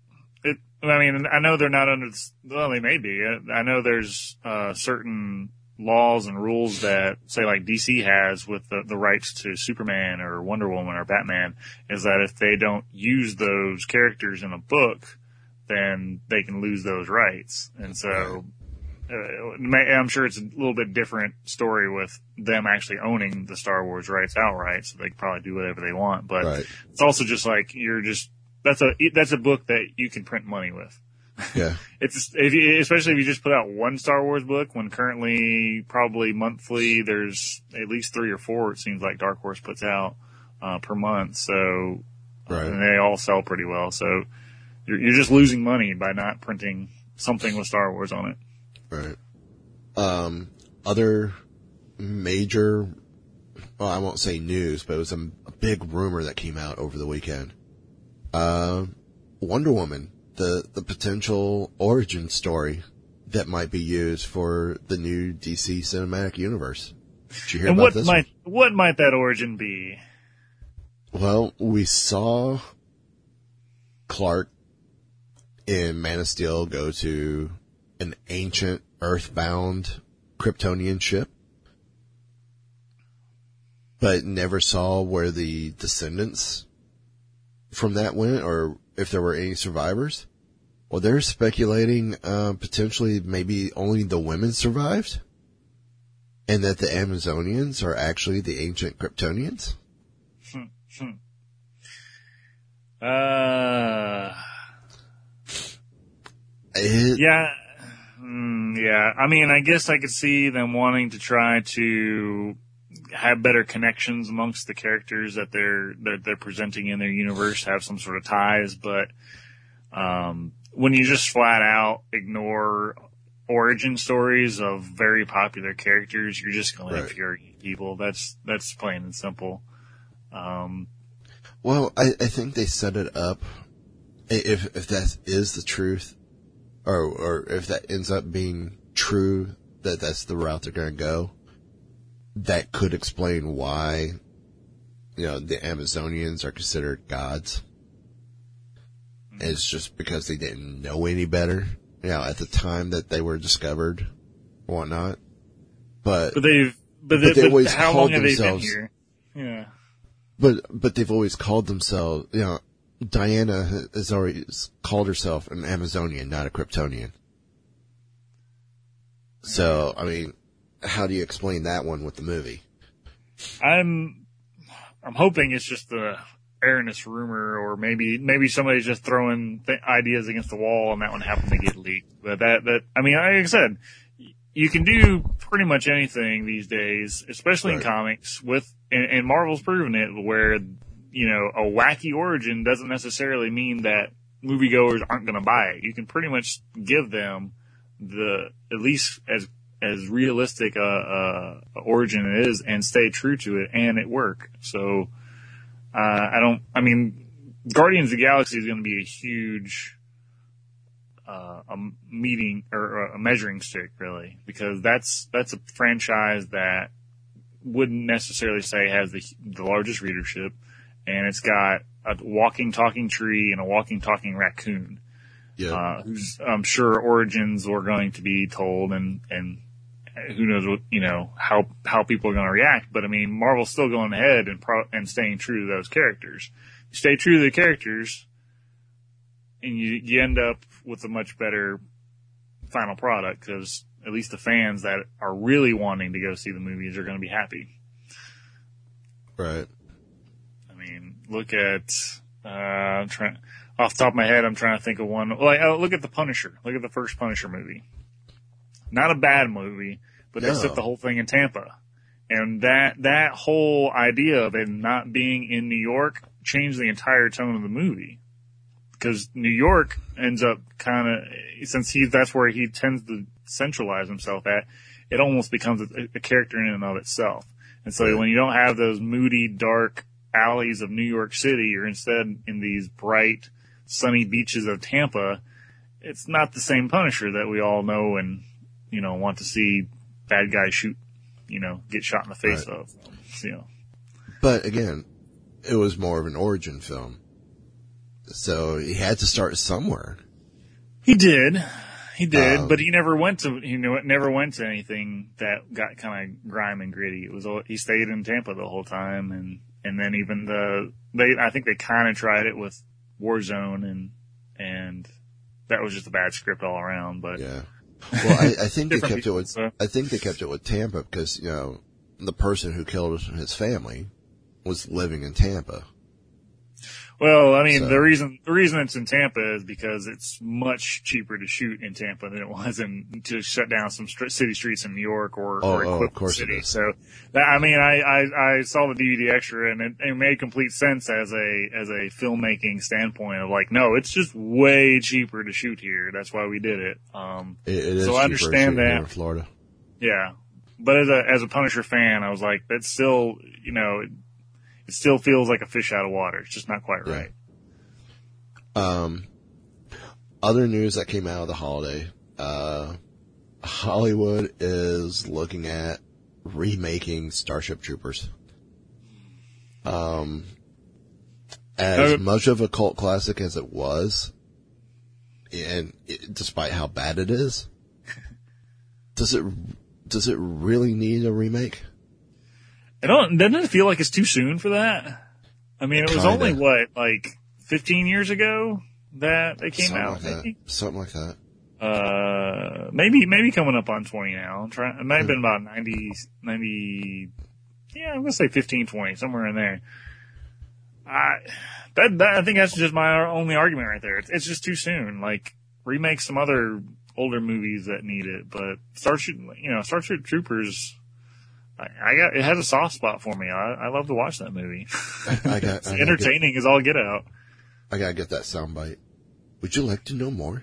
I know they're not under. Well, they may be. I know there's certain laws and rules that, say, like DC has with the rights to Superman or Wonder Woman or Batman, is that if they don't use those characters in a book, then they can lose those rights. And so, I'm sure it's a little bit different story with them actually owning the Star Wars rights outright, so they can probably do whatever they want. But it's also just like that's a book that you can print money with. Yeah. Especially if you just put out one Star Wars book, when currently probably monthly there's at least 3 or 4, it seems like Dark Horse puts out per month. So and they all sell pretty well. So you're just losing money by not printing something with Star Wars on it. Right. Other major, well, I won't say news, but it was a big rumor that came out over the weekend. Wonder Woman, the potential origin story that might be used for the new DC cinematic universe. Did you hear about this? What might that origin be? Well, we saw Clark in Man of Steel go to an ancient earthbound Kryptonian ship, but never saw where the descendants from that went, or if there were any survivors. Well, they're speculating potentially maybe only the women survived, and that the Amazonians are actually the ancient Kryptonians. Yeah. I mean, I guess I could see them wanting to try to have better connections amongst the characters that they're presenting in their universe, have some sort of ties, but when you just flat out ignore origin stories of very popular characters, you're just going to infuriate people. That's plain and simple. Well, I think they set it up, if that is the truth, or if that ends up being true, that's the route they're going to go. That could explain why, the Amazonians are considered gods. It's just because they didn't know any better, at the time that they were discovered, or whatnot. But they always how called long have themselves. They been here? Yeah. But they've always called themselves, Diana has always called herself an Amazonian, not a Kryptonian. So, I mean, how do you explain that one with the movie? I'm hoping it's just the airness rumor, or maybe somebody's just throwing ideas against the wall and that one happened to get leaked. But I mean, like I said, you can do pretty much anything these days, especially in comics and Marvel's proven it, where, a wacky origin doesn't necessarily mean that moviegoers aren't going to buy it. You can pretty much give them at least as realistic origin it is and stay true to it and it work. So, Guardians of the Galaxy is going to be a huge, a measuring stick measuring stick, really, because that's a franchise that wouldn't necessarily say has the largest readership, and it's got a walking, talking tree and a walking, talking raccoon. Yeah. Whose I'm sure origins are going to be told, and who knows what, how people are going to react. But I mean, Marvel's still going ahead and staying true to those characters. You stay true to the characters, and you end up with a much better final product, because at least the fans that are really wanting to go see the movies are going to be happy. Right. I mean, look at, off the top of my head, I'm trying to think of one. Look at The Punisher. Look at the first Punisher movie. Not a bad movie, but they set the whole thing in Tampa. And that whole idea of it not being in New York changed the entire tone of the movie. Because New York ends up kind of, since that's where he tends to centralize himself at, it almost becomes a character in and of itself. And so when you don't have those moody, dark alleys of New York City, you're instead in these bright, sunny beaches of Tampa, it's not the same Punisher that we all know and, want to see bad guys get shot in the face of. But again, it was more of an origin film. So he had to start somewhere. He did, but he never went to anything that got kind of grime and gritty. He stayed in Tampa the whole time, and then even I think they kind of tried it with Warzone, and that was just a bad script all around. But yeah, well, I think they kept it with Tampa because the person who killed his family was living in Tampa. Well, I mean, the reason it's in Tampa is because it's much cheaper to shoot in Tampa than it was to shut down some city streets in New York or Equipment City. So, I saw the DVD extra and it made complete sense as a filmmaking standpoint of no, it's just way cheaper to shoot here. That's why we did it. It is so I understand that in Florida. Yeah, but as a Punisher fan, I was like, that's still, it still feels like a fish out of water. It's just not quite right. Other news that came out of the holiday, Hollywood is looking at remaking Starship Troopers. As much of a cult classic as it was, and despite how bad it is, does it really need a remake? Doesn't it feel like it's too soon for that? I mean, it was only 15 years ago that they came out. Something like that. Maybe coming up on 20 now. It might have been about 90, yeah, I'm gonna say 15, 20, somewhere in there. I think that's just my only argument right there. It's just too soon. Remake some other older movies that need it, but Starship Troopers, it has a soft spot for me. I love to watch that movie. It's entertaining as all get out. I gotta get that soundbite. Would you like to know more?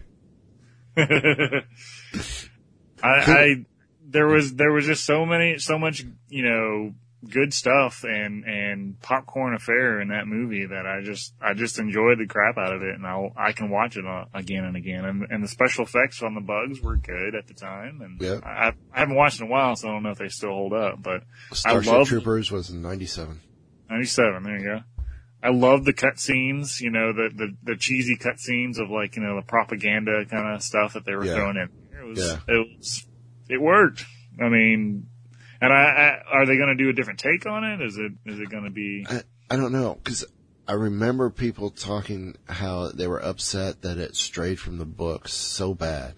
There was just so much, good stuff and popcorn affair in that movie that I just enjoyed the crap out of it, and I can watch it again and again. And the special effects on the bugs were good at the time, and I haven't watched in a while, so I don't know if they still hold up. But Starship Troopers was in 97. 97, there you go. I love the cutscenes, the cheesy cutscenes of the propaganda kind of stuff that they were throwing in. It worked. I mean, and are they going to do a different take on it? Is it going to be? I don't know, because I remember people talking how they were upset that it strayed from the books so bad.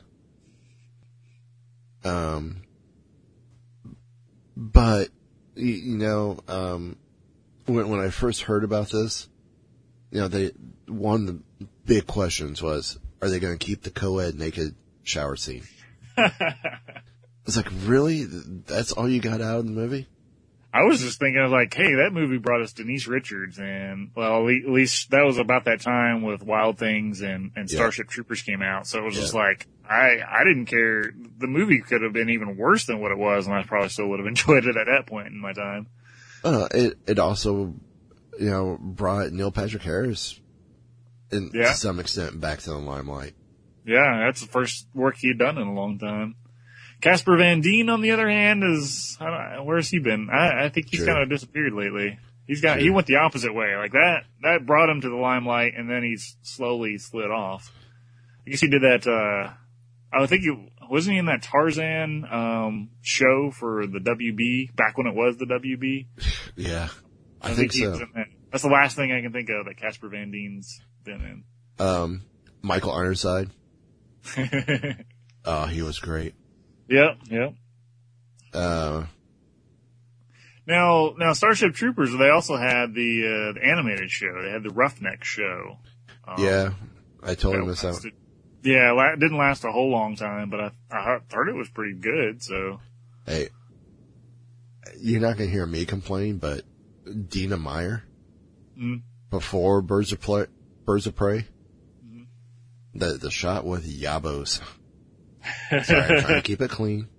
But when I first heard about this, one of the big questions was, are they going to keep the co-ed naked shower scene? It's really? That's all you got out of the movie? I was just thinking, I was like, hey, that movie brought us Denise Richards, and well, at least that was about that time with Wild Things and Starship Troopers came out. So it was just like, I didn't care. The movie could have been even worse than what it was, and I probably still would have enjoyed it at that point in my time. It also, brought Neil Patrick Harris to some extent back to the limelight. Yeah, that's the first work he had done in a long time. Casper Van Dien, on the other hand, where's he been? I think he's kind of disappeared lately. He went the opposite way. Like that brought him to the limelight, and then he's slowly slid off. I guess he did that, wasn't he in that Tarzan, show for the WB, back when it was the WB? Yeah. I think so. That's the last thing I can think of that Casper Van Dien's been in. Michael Ironside. Oh, he was great. Yep. Now Starship Troopers, they also had the animated show. They had the Roughneck show. I totally missed out. Yeah, it didn't last a whole long time, but I heard it was pretty good, so. Hey, you're not gonna hear me complain, but Dina Meyer, before Birds of Prey, the shot with Yabos. Sorry, I'm trying to keep it clean.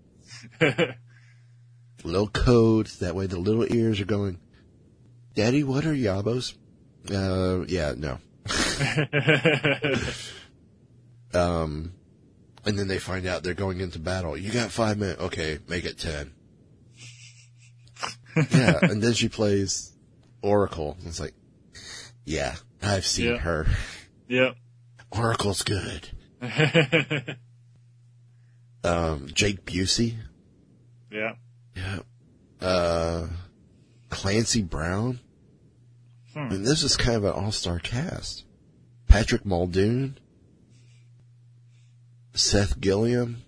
Little codes, that way the little ears are going, Daddy, what are Yabos? Yeah, no. And then they find out they're going into battle. You got 5 minutes. Okay, make it 10. Yeah, and then she plays Oracle. It's like, yeah, I've seen her. Yep. Oracle's good. Jake Busey. Yeah. Yeah. Clancy Brown. And this is kind of an all-star cast. Patrick Muldoon. Seth Gilliam.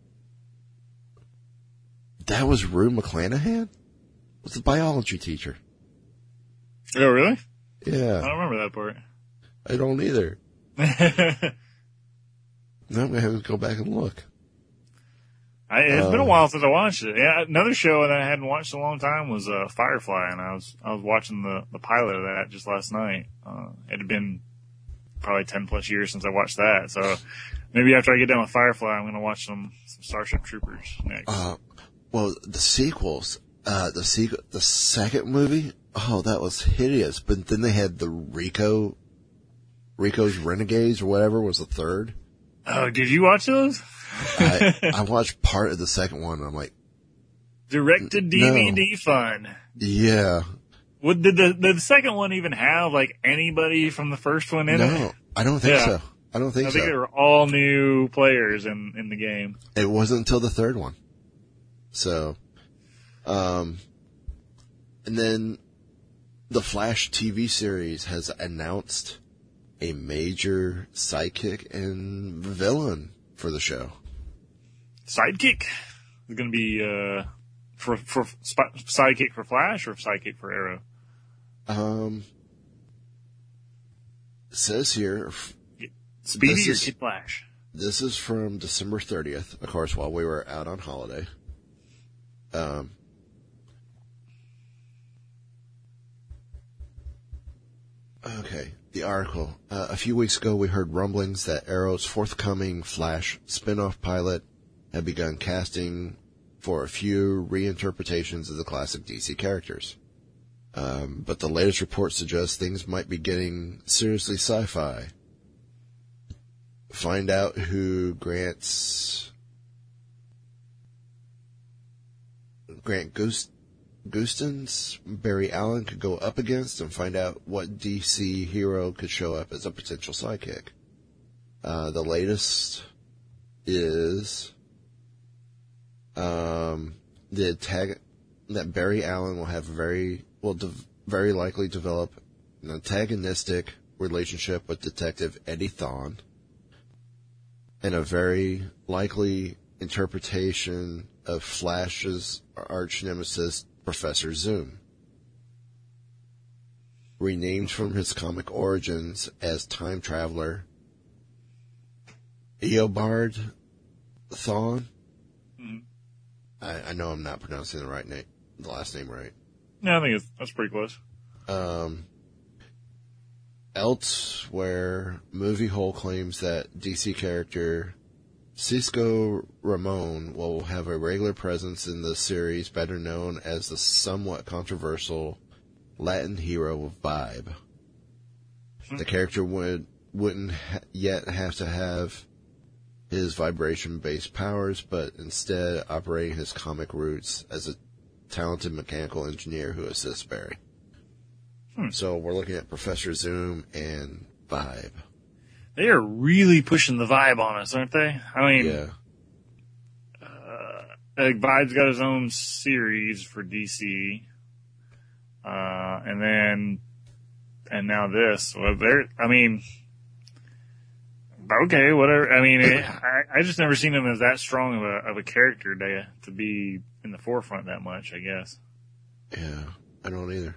That was Rue McClanahan? Was the biology teacher. Oh, really? Yeah. I don't remember that part. I don't either. Now I'm going to have to go back and look. It's been a while since I watched it. Yeah, another show that I hadn't watched in a long time was Firefly, and I was watching the pilot of that just last night. It had been probably 10 plus years since I watched that, so maybe after I get done with Firefly, I'm going to watch some Starship Troopers next. Well, the sequels, the second movie, oh, that was hideous. But then they had the Rico's Renegades or whatever was the third. Oh, did you watch those? I watched part of the second one, and I'm like, direct-to-DVD fun. Yeah. Did the second one even have like anybody from the first one in it? No, I don't think so. I think they were all new players in the game. It wasn't until the third one. So, and then the Flash TV series has announced a major sidekick and villain for the show. Sidekick is going to be for sidekick for Flash or sidekick for Arrow. It says here, Speedy or Kid Flash? This is from December 30th, of course, while we were out on holiday. Okay, the article. A few weeks ago, we heard rumblings that Arrow's forthcoming Flash spin-off pilot had begun casting for a few reinterpretations of the classic DC characters. But the latest report suggests things might be getting seriously sci-fi. Find out who Grant Gustin's Barry Allen could go up against, and find out what DC hero could show up as a potential sidekick. The latest is the tag that Barry Allen will very likely develop an antagonistic relationship with Detective Eddie Thawne, and a very likely interpretation of Flash's arch nemesis, Professor Zoom. Renamed from his comic origins as time traveler Eobard Thawne. Mm-hmm. I know I'm not pronouncing the last name right. Yeah, I think that's pretty close. Elsewhere, Movie Hole claims that DC character Cisco Ramon will have a regular presence in the series, better known as the somewhat controversial Latin hero Vibe. The character wouldn't yet have to have his vibration-based powers, but instead operating his comic roots as a talented mechanical engineer who assists Barry. So we're looking at Professor Zoom and Vibe. They are really pushing the Vibe on us, aren't they? I mean, yeah. Vibe's got his own series for DC. And now this. Well, okay, whatever. I mean, I just never seen him as that strong of a character to be in the forefront that much, I guess. Yeah, I don't either.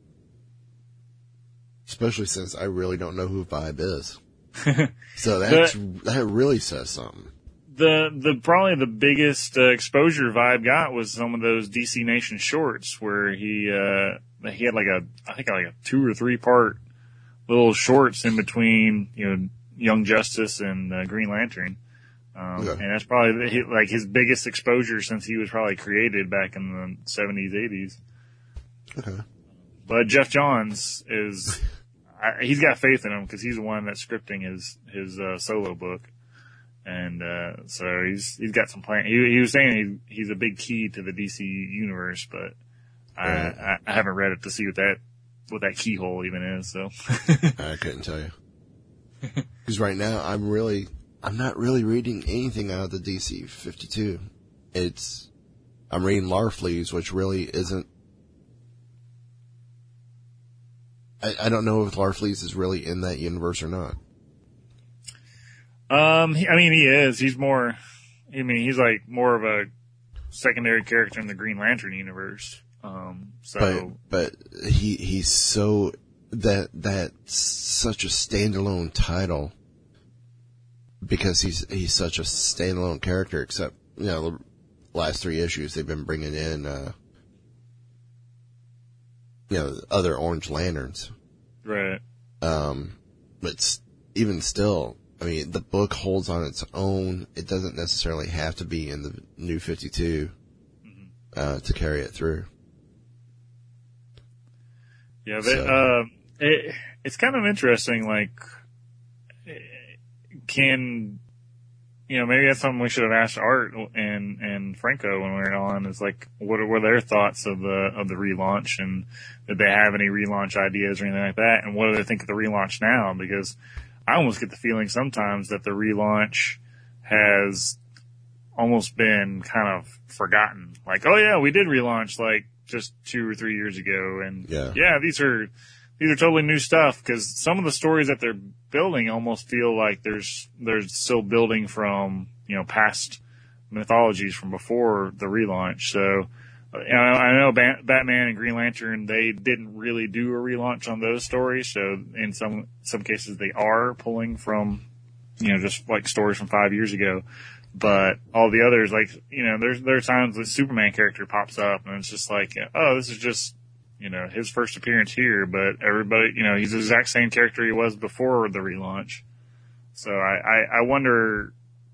Especially since I really don't know who Vibe is. So that really says something. Probably the biggest exposure Vibe got was some of those DC Nation shorts where he had I think a 2 or 3 part little shorts in between, Young Justice and Green Lantern. And that's probably his biggest exposure since he was probably created back in the 70s, 80s. Okay. But Jeff Johns he's got faith in him because he's the one that's scripting his solo book. And, so he's got some plan. He was saying he's a big key to the DC universe, but I haven't read it to see what that keyhole even is, so. I couldn't tell you. Because right now I'm not really reading anything out of the DC 52. I'm reading Larfleeze, which really isn't. I don't know if Larfleeze is really in that universe or not. He is. He's more. He's like more of a secondary character in the Green Lantern universe. But he's so that's such a standalone title because he's such a standalone character. Except the last 3 issues they've been bringing in other Orange Lanterns, right? But even still, the book holds on its own. It doesn't necessarily have to be in the New 52 to carry it through. Yeah, it's kind of interesting. Like, maybe that's something we should have asked Art and Franco when we were on. Is like, what were their thoughts of the relaunch, and did they have any relaunch ideas or anything like that? And what do they think of the relaunch now? Because I almost get the feeling sometimes that the relaunch has almost been kind of forgotten. Like, oh yeah, we did relaunch like just 2 or 3 years ago, and yeah, these are totally new stuff, because some of the stories that they're building almost feel like they're still building from past mythologies from before the relaunch. So I know Batman and Green Lantern, they didn't really do a relaunch on those stories. So in some cases they are pulling from just like stories from 5 years ago. But all the others, like, there are times the Superman character pops up and it's just like, oh, this is just, his first appearance here, but everybody, he's the exact same character he was before the relaunch. So I wonder,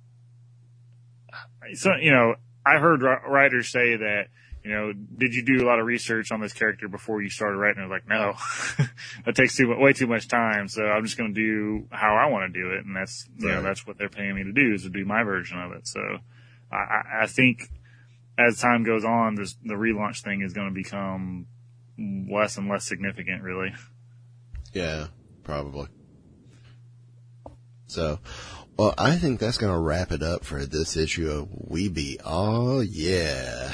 I heard writers say that, did you do a lot of research on this character before you started writing? I was like, no, that takes way too much time. So I'm just going to do how I want to do it. And that's, that's what they're paying me to do, is to do my version of it. So I think as time goes on, the relaunch thing is going to become less and less significant, really. Yeah, probably. So, well, I think that's going to wrap it up for this issue of Weeby. Oh, yeah.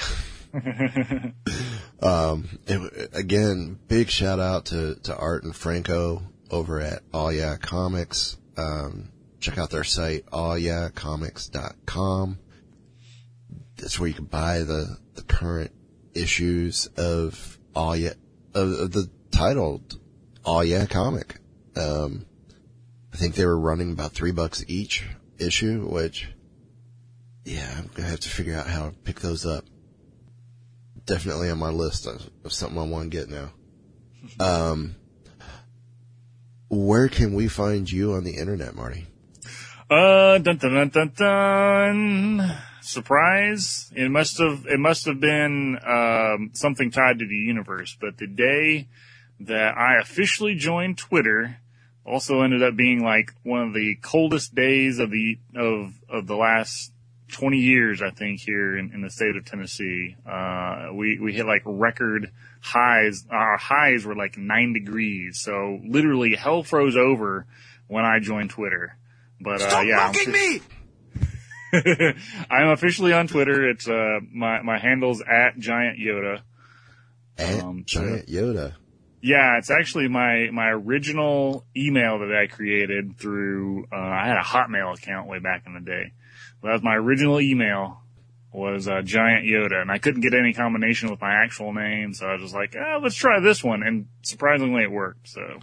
Again, big shout out to Art and Franco over at All Yeah Comics. Check out their site, allyeahcomics.com. That's where you can buy the current issues of All Yeah, of the titled All Yeah comic. I think they were running about $3 each issue, which, yeah, I'm gonna have to figure out how to pick those up. definitely on my list of something I want to get now. Where can we find you on the internet, Marty? Dun dun dun dun dun. Surprise! It must have been something tied to the universe. But the day that I officially joined Twitter also ended up being like one of the coldest days of the last 20 years, I think, here in the state of Tennessee. We hit like record highs. Our highs were like 9 degrees. So literally hell froze over when I joined Twitter. But, Stop mocking me! I'm officially on Twitter. It's, my handle's at Giant Yoda. Giant Yoda. Yeah, it's actually my original email that I created through, I had a Hotmail account way back in the day. That was my original email, was Giant Yoda, and I couldn't get any combination with my actual name, so I was just like, let's try this one, and surprisingly it worked, so.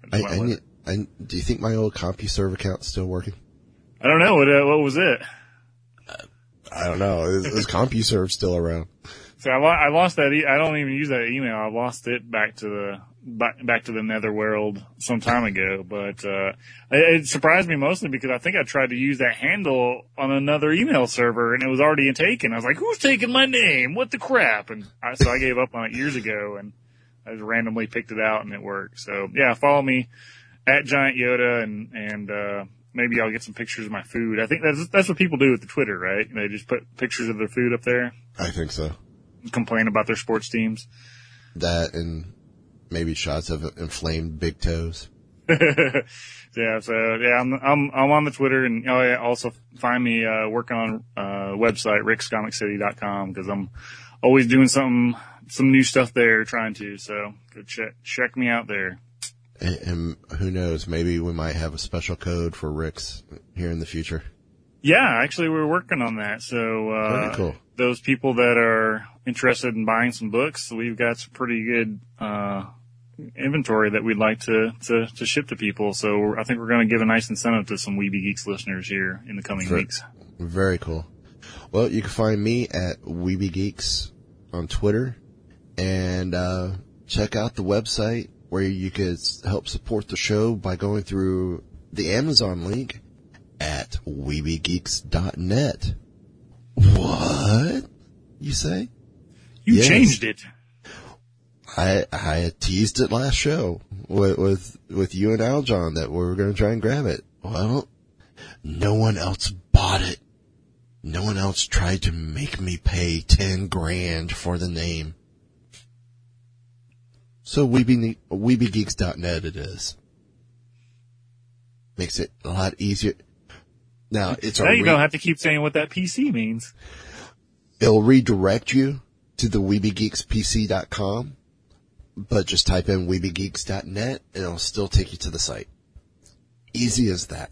Do you think my old CompuServe account's still working? I don't know, what was it? I don't know, is CompuServe still around? So I lost that, I don't even use that email, I lost it back to the netherworld some time ago, but, it surprised me mostly because I think I tried to use that handle on another email server and it was already taken. I was like, who's taking my name? What the crap? And so I gave up on it years ago and I just randomly picked it out and it worked. So yeah, follow me at Giant Yoda and maybe I'll get some pictures of my food. I think that's what people do with the Twitter, right? They just put pictures of their food up there. I think so. Complain about their sports teams. That and maybe shots of inflamed big toes. Yeah, so yeah, I'm on the Twitter and also find me working on website rickscomiccity.com because I'm always doing some new stuff there trying to. So go check me out there. And who knows, maybe we might have a special code for Rick's here in the future. Yeah, actually we're working on that. So very cool. Those people that are interested in buying some books, we've got some pretty good inventory that we'd like to ship to people. So I think we're going to give a nice incentive to some Weeby Geeks listeners here in the coming weeks. Very cool. Well, you can find me at Weeby Geeks on Twitter and check out the website where you could help support the show by going through the Amazon link at WeebyGeeks.net. What? You say? You changed it. I had teased it last show with you and Aljon that we were going to try and grab it. Well, no one else bought it. No one else tried to make me pay $10,000 for the name. So WeebyGeeks.net it is. Makes it a lot easier. Now it's now you don't have to keep saying what that PC means. It'll redirect you to the WeebyGeeksPC.com, but just type in WeebyGeeks.net and it'll still take you to the site. Easy as that.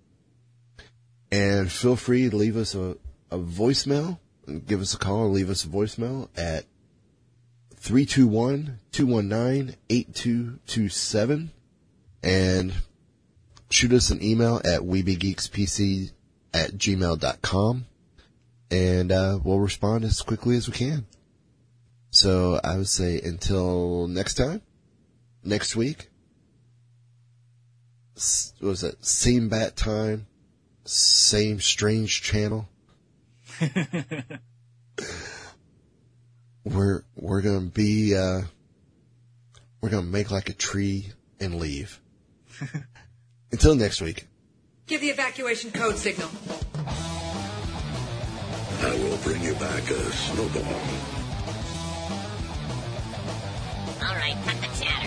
And feel free to leave us a voicemail, give us a call or leave us a voicemail at 321-219-8227 and shoot us an email at WeebyGeeksPC@gmail.com and we'll respond as quickly as we can. So I would say until next time, next week, what was it? Same bat time, same strange channel. We're gonna be we're gonna make like a tree and leave. Until next week. Give the evacuation code signal. I will bring you back a snowball. All right, cut the chatter.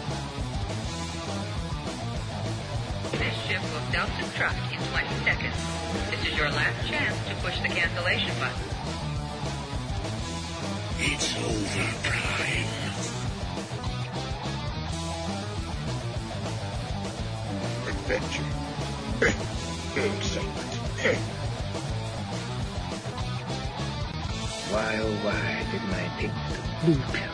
This ship will self-destruct in 20 seconds. This is your last chance to push the cancellation button. It's overtime. Adventure. Excitement. Why, oh why, didn't I take the blue pill?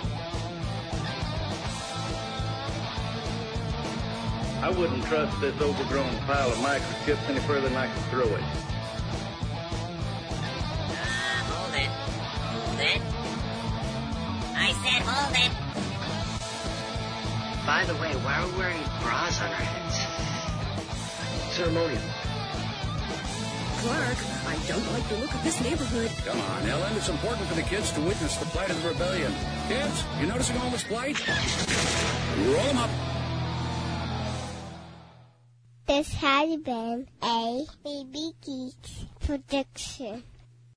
I wouldn't trust this overgrown pile of microchips any further than I can throw it. Hold it. By the way, why are we wearing bras on our heads? Ceremonial. Clark, I don't like the look of this neighborhood. Come on, Ellen. It's important for the kids to witness the plight of the rebellion. Kids, you noticing all this plight? Roll them up. This has been a Baby Geeks production.